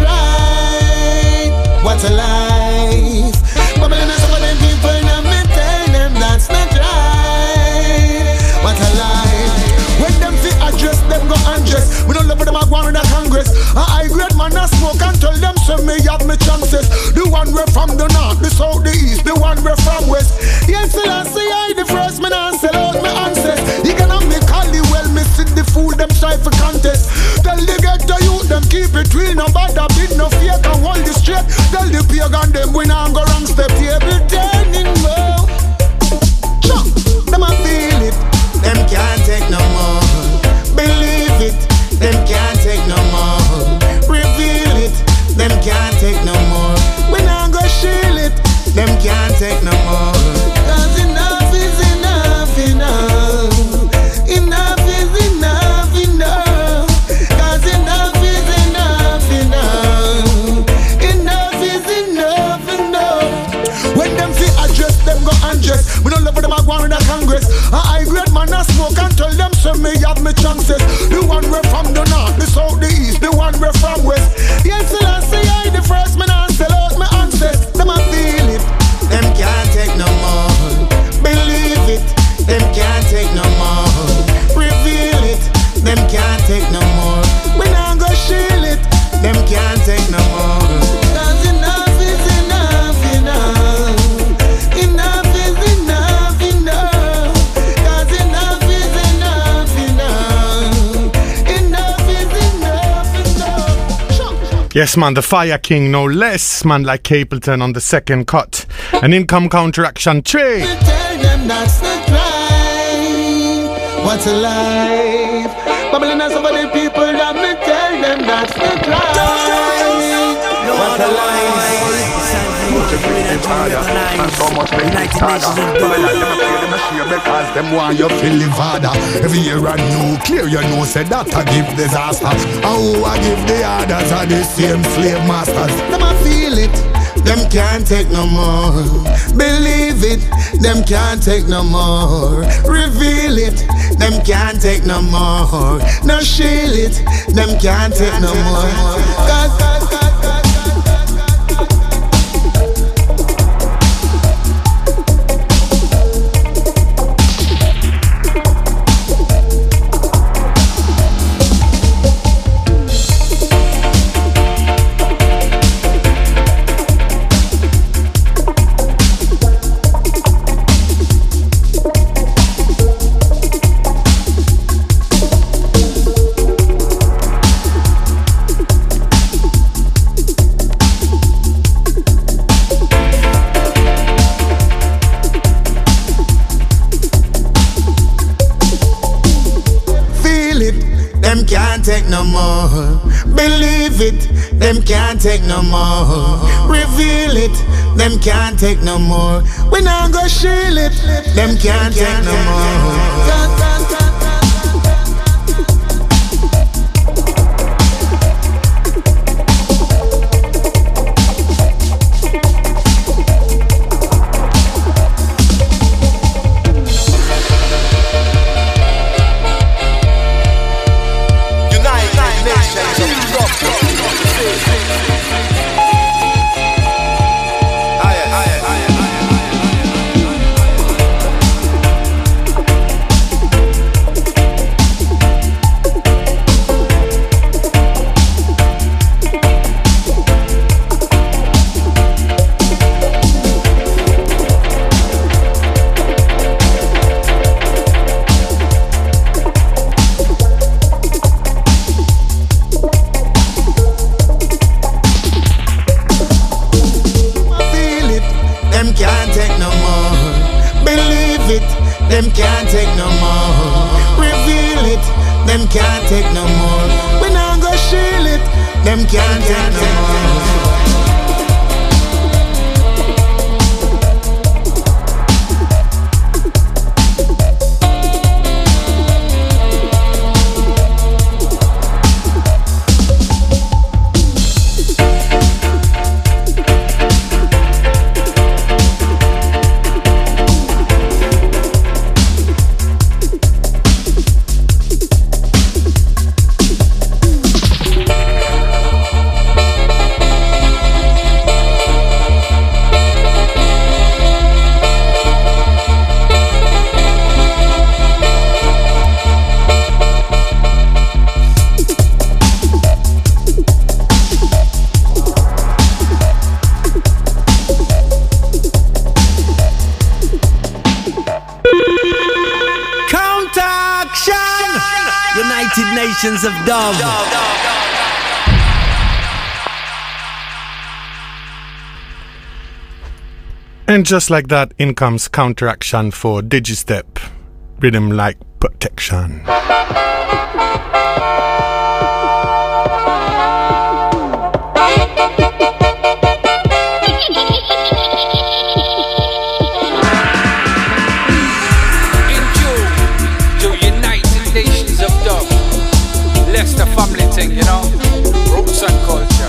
right. What's a life? Babylon has some of the people, now me tell them that's not right. What a life. When them see address, them go undress. We don't love them, I go on with the Congress. A high grade man a smoke and tell them so me have me chances. The one way from the north, the south, the east, the one way from west. Yes, I say I the first man and sell out my ancestors. Economically well, me see the fool, them strive for contest. Tell the ghetto youth, them keep it real, no bother bid, no fear, can hold it straight. Tell the pagan them we not go wrong step, table turning more. Chuck, them a feel it, them can't take no more. Believe it, them can't take no more. Reveal it, them can't take no more. We not go shield it, them can't take no more. Cause enough is enough, enough. Enough is enough, enough. Cause enough is enough, enough. Enough is enough, enough. When them see address, them go undress. We don't love them, I go on with the Congress. A high grade man a smoke and tell them so me have me chances. The one way from the north, the south, the east, the one way from west. Yes, man, the Fire King, no less, man, like Capleton on the second cut. And in come Counteraction three. Tell them that's not right. What's a life? Bubbling as over the people that me tell them that's not right. What's a life? And so much United Nations of God. Because them want you feel live harder. Every year a nuclear, you know, say that I give disaster. And who I give the others are the same slave masters. Them I feel it, them can't take no more. Believe it, them can't take no more. Reveal it, them can't take no more. No shield it, them can't take no more. God, God, God. Take no more. Believe it, them can't take no more. Reveal it, them can't take no more. We now go shield it, them can't take no more. Nations of Dub. And just like that, in comes Counteraction for Digistep. Rhythm like protection. The family thing, you know, roots and culture.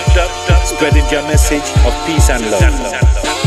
spreading your message of peace and love.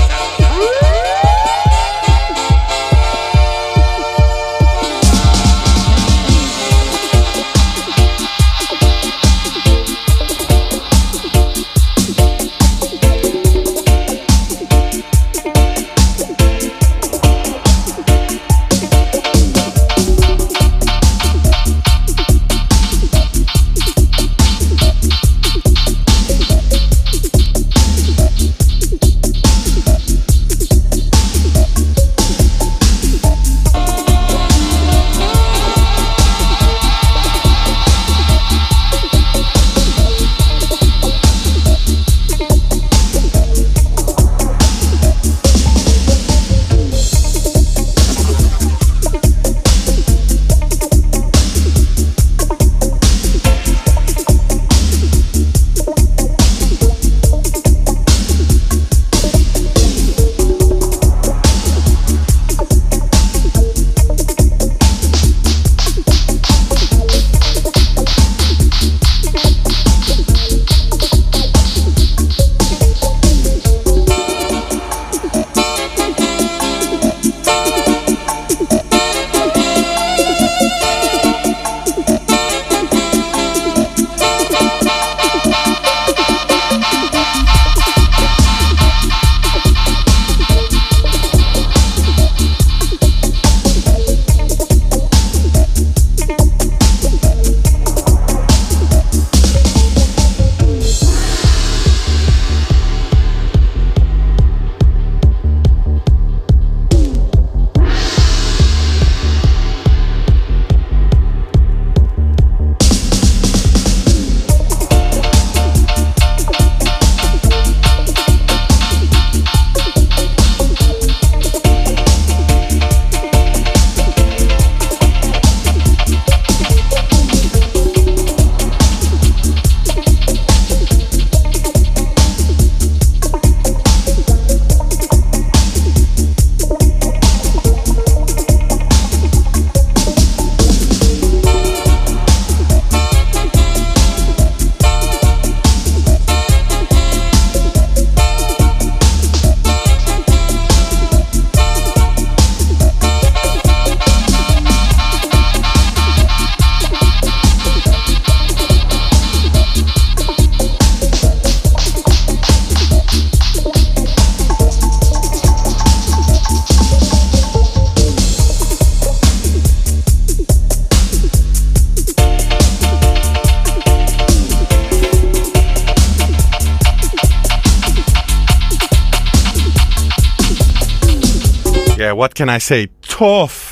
Yeah, what can I say? Tough.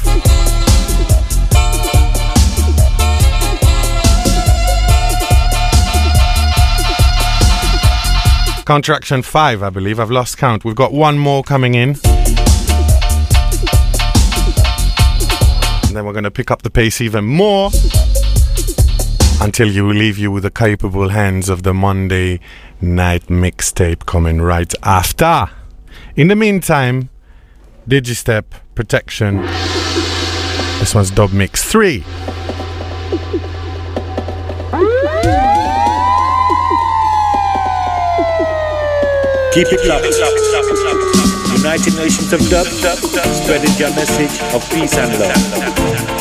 Counteraction five, I believe. I've lost count. We've got one more coming in. And then we're going to pick up the pace even more until you leave you with the capable hands of the Monday night mixtape coming right after. In the meantime, Digistep, Protection. This one's Dub Mix three. Keep it locked. United Nations of Dub, spreading your message of peace and love.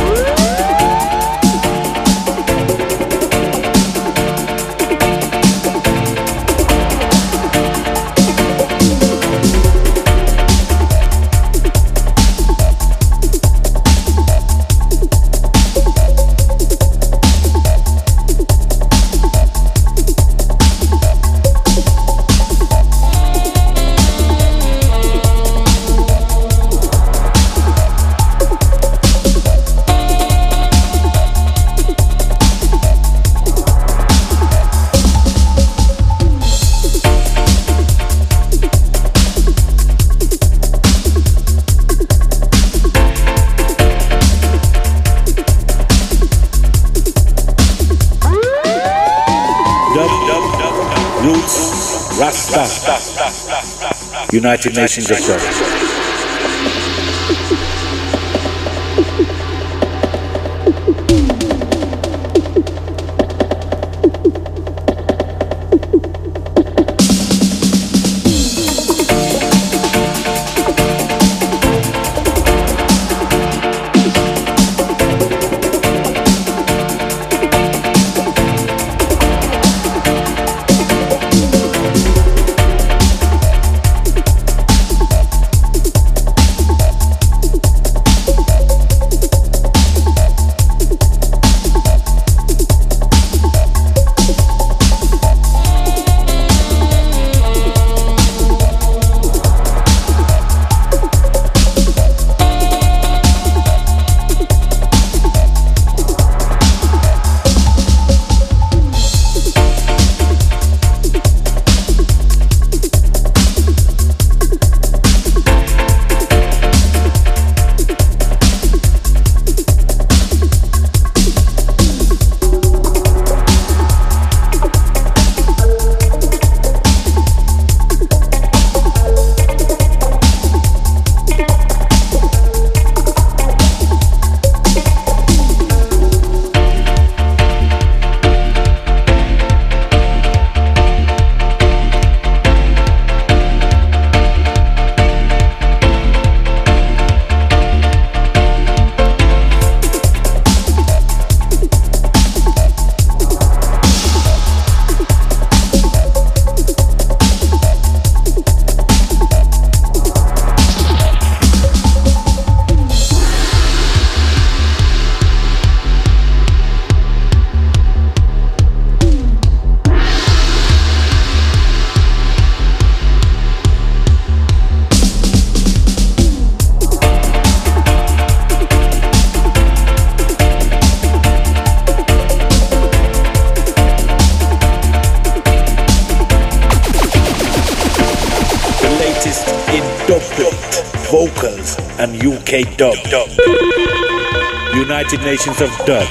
United Nations of Dub. Dubplate, vocals, and U K dub. United Nations of Dub.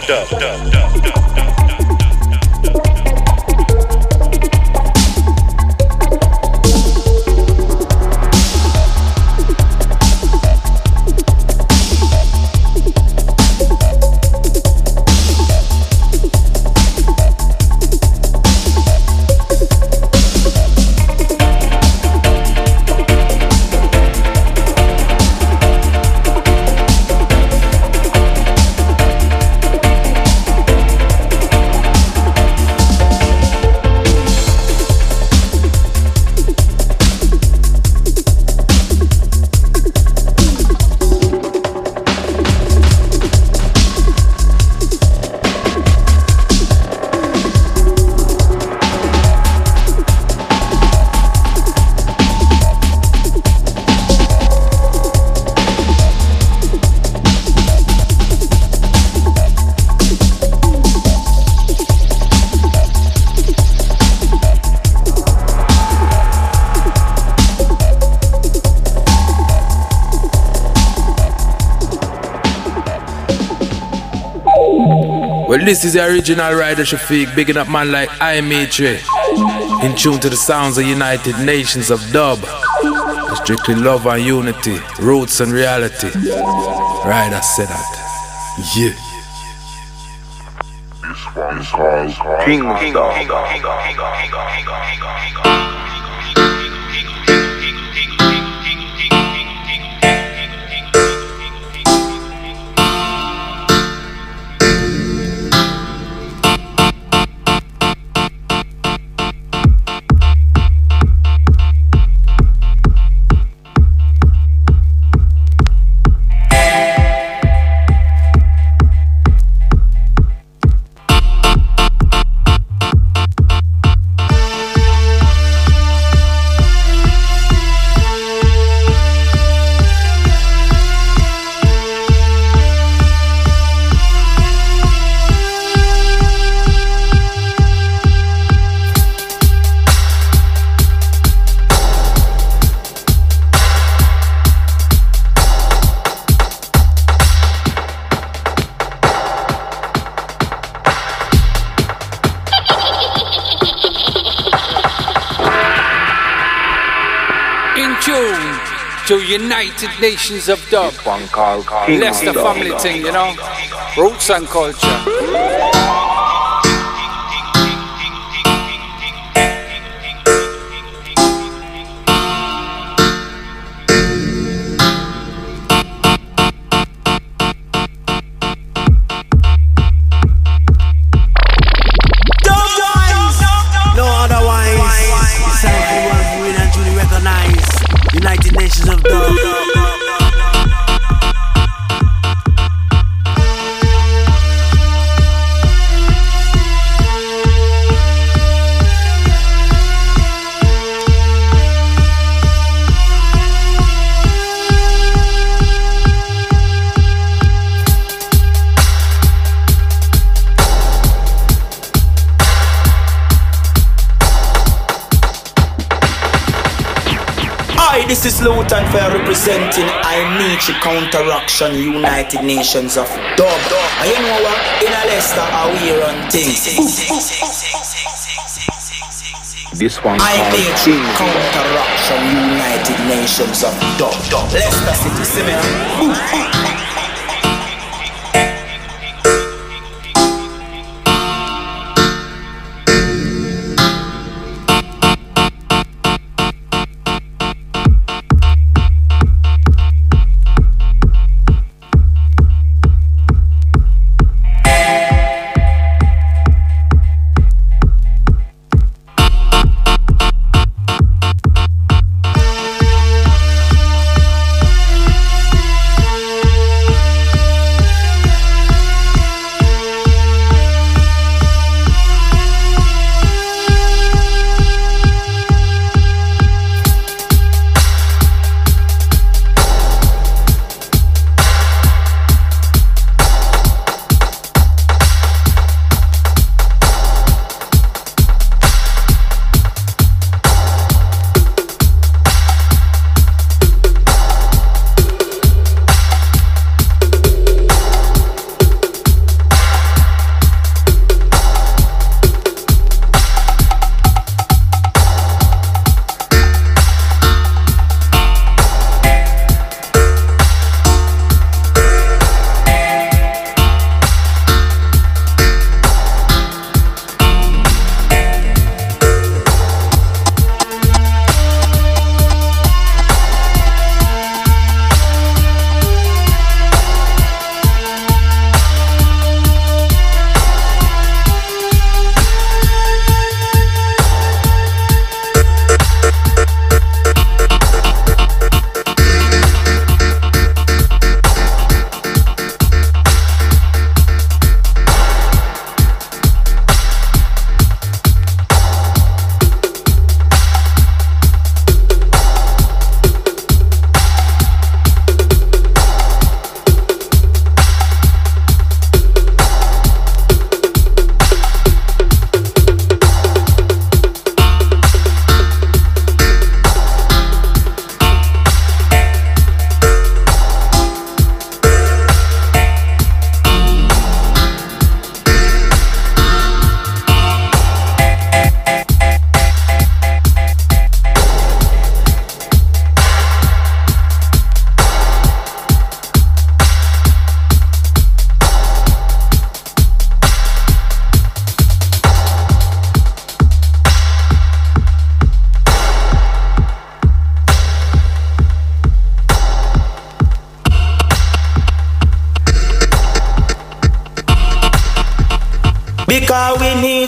Well, this is the original Rider Shafiq, bigging up man like I Mitri, in tune to the sounds of United Nations of Dub. Strictly love and unity, roots and reality. Rider said that. Yeah. This one's called Kingsdom. To United Nations of Dub. Leicester family thing, you know. Roots and culture. United Nations of Dub. This is Luton Fair representing I Mitri Counteraction United Nations of Dub. And you know what? In a Leicester, how we run things. This one I Mitri Counteraction United Nations of Dub. Leicester City, see me?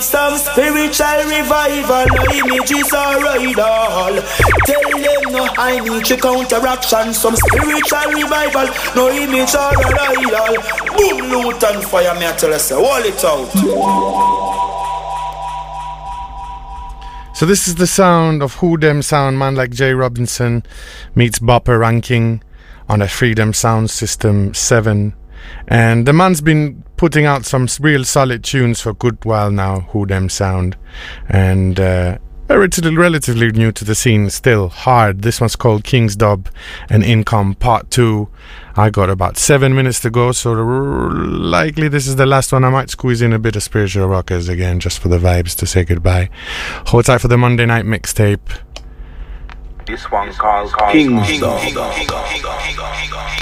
need some spiritual revival. No images or idol. Tell them no, I need your counteraction. Some spiritual revival. No image or idol. Boom, loot and fire. Me I tell us, hold it out. So this is the sound of Who Dem Sound, man like Jay Robinson meets Bopper Ranking on a Freedom Sound System seven. And the man's been putting out some real solid tunes for a good while now, Who Dem Sound. And uh, relatively, relatively new to the scene, still hard. This one's called King's Dub and Income Part two. I got about seven minutes to go, so likely this is the last one. I might squeeze in a bit of Spiritual Rockers again, just for the vibes to say goodbye. Hold tight for the Monday night mixtape. This one called King's Dub.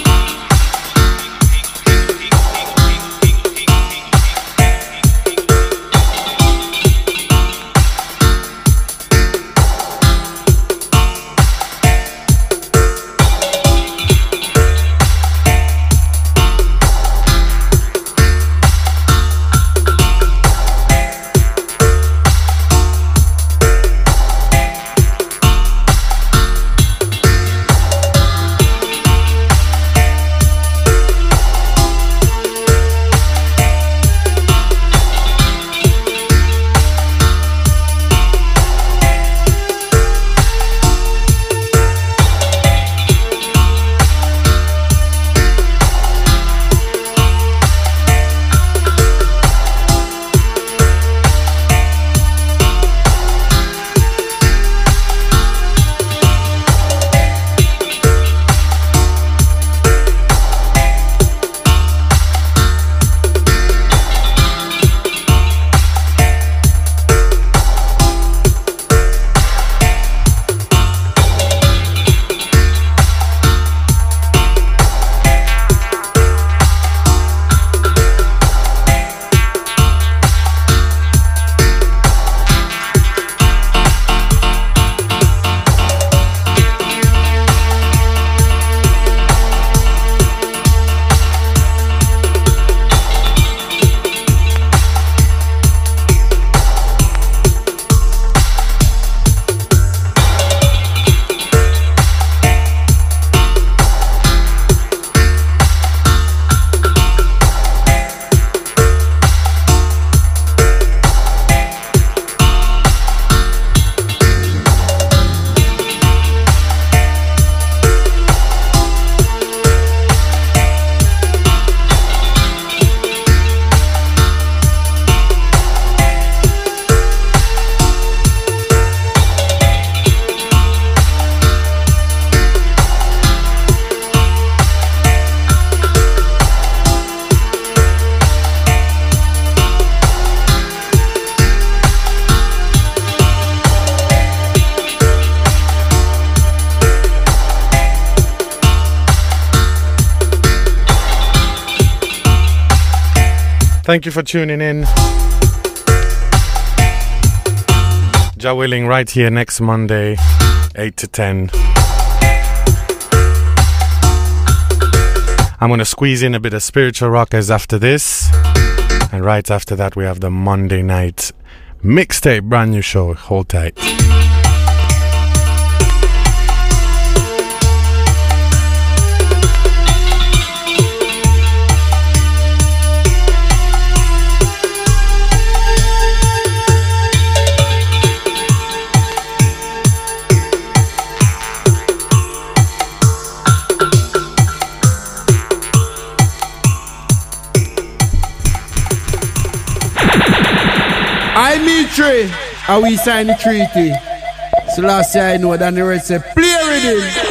Thank you for tuning in. Jah willing, right here next Monday, eight to ten. I'm going to squeeze in a bit of Spiritual Rockers after this. And right after that, we have the Monday night mixtape, brand new show. Hold tight. I meet tree, and we sign the treaty. So last year I know that the rest say, play with him.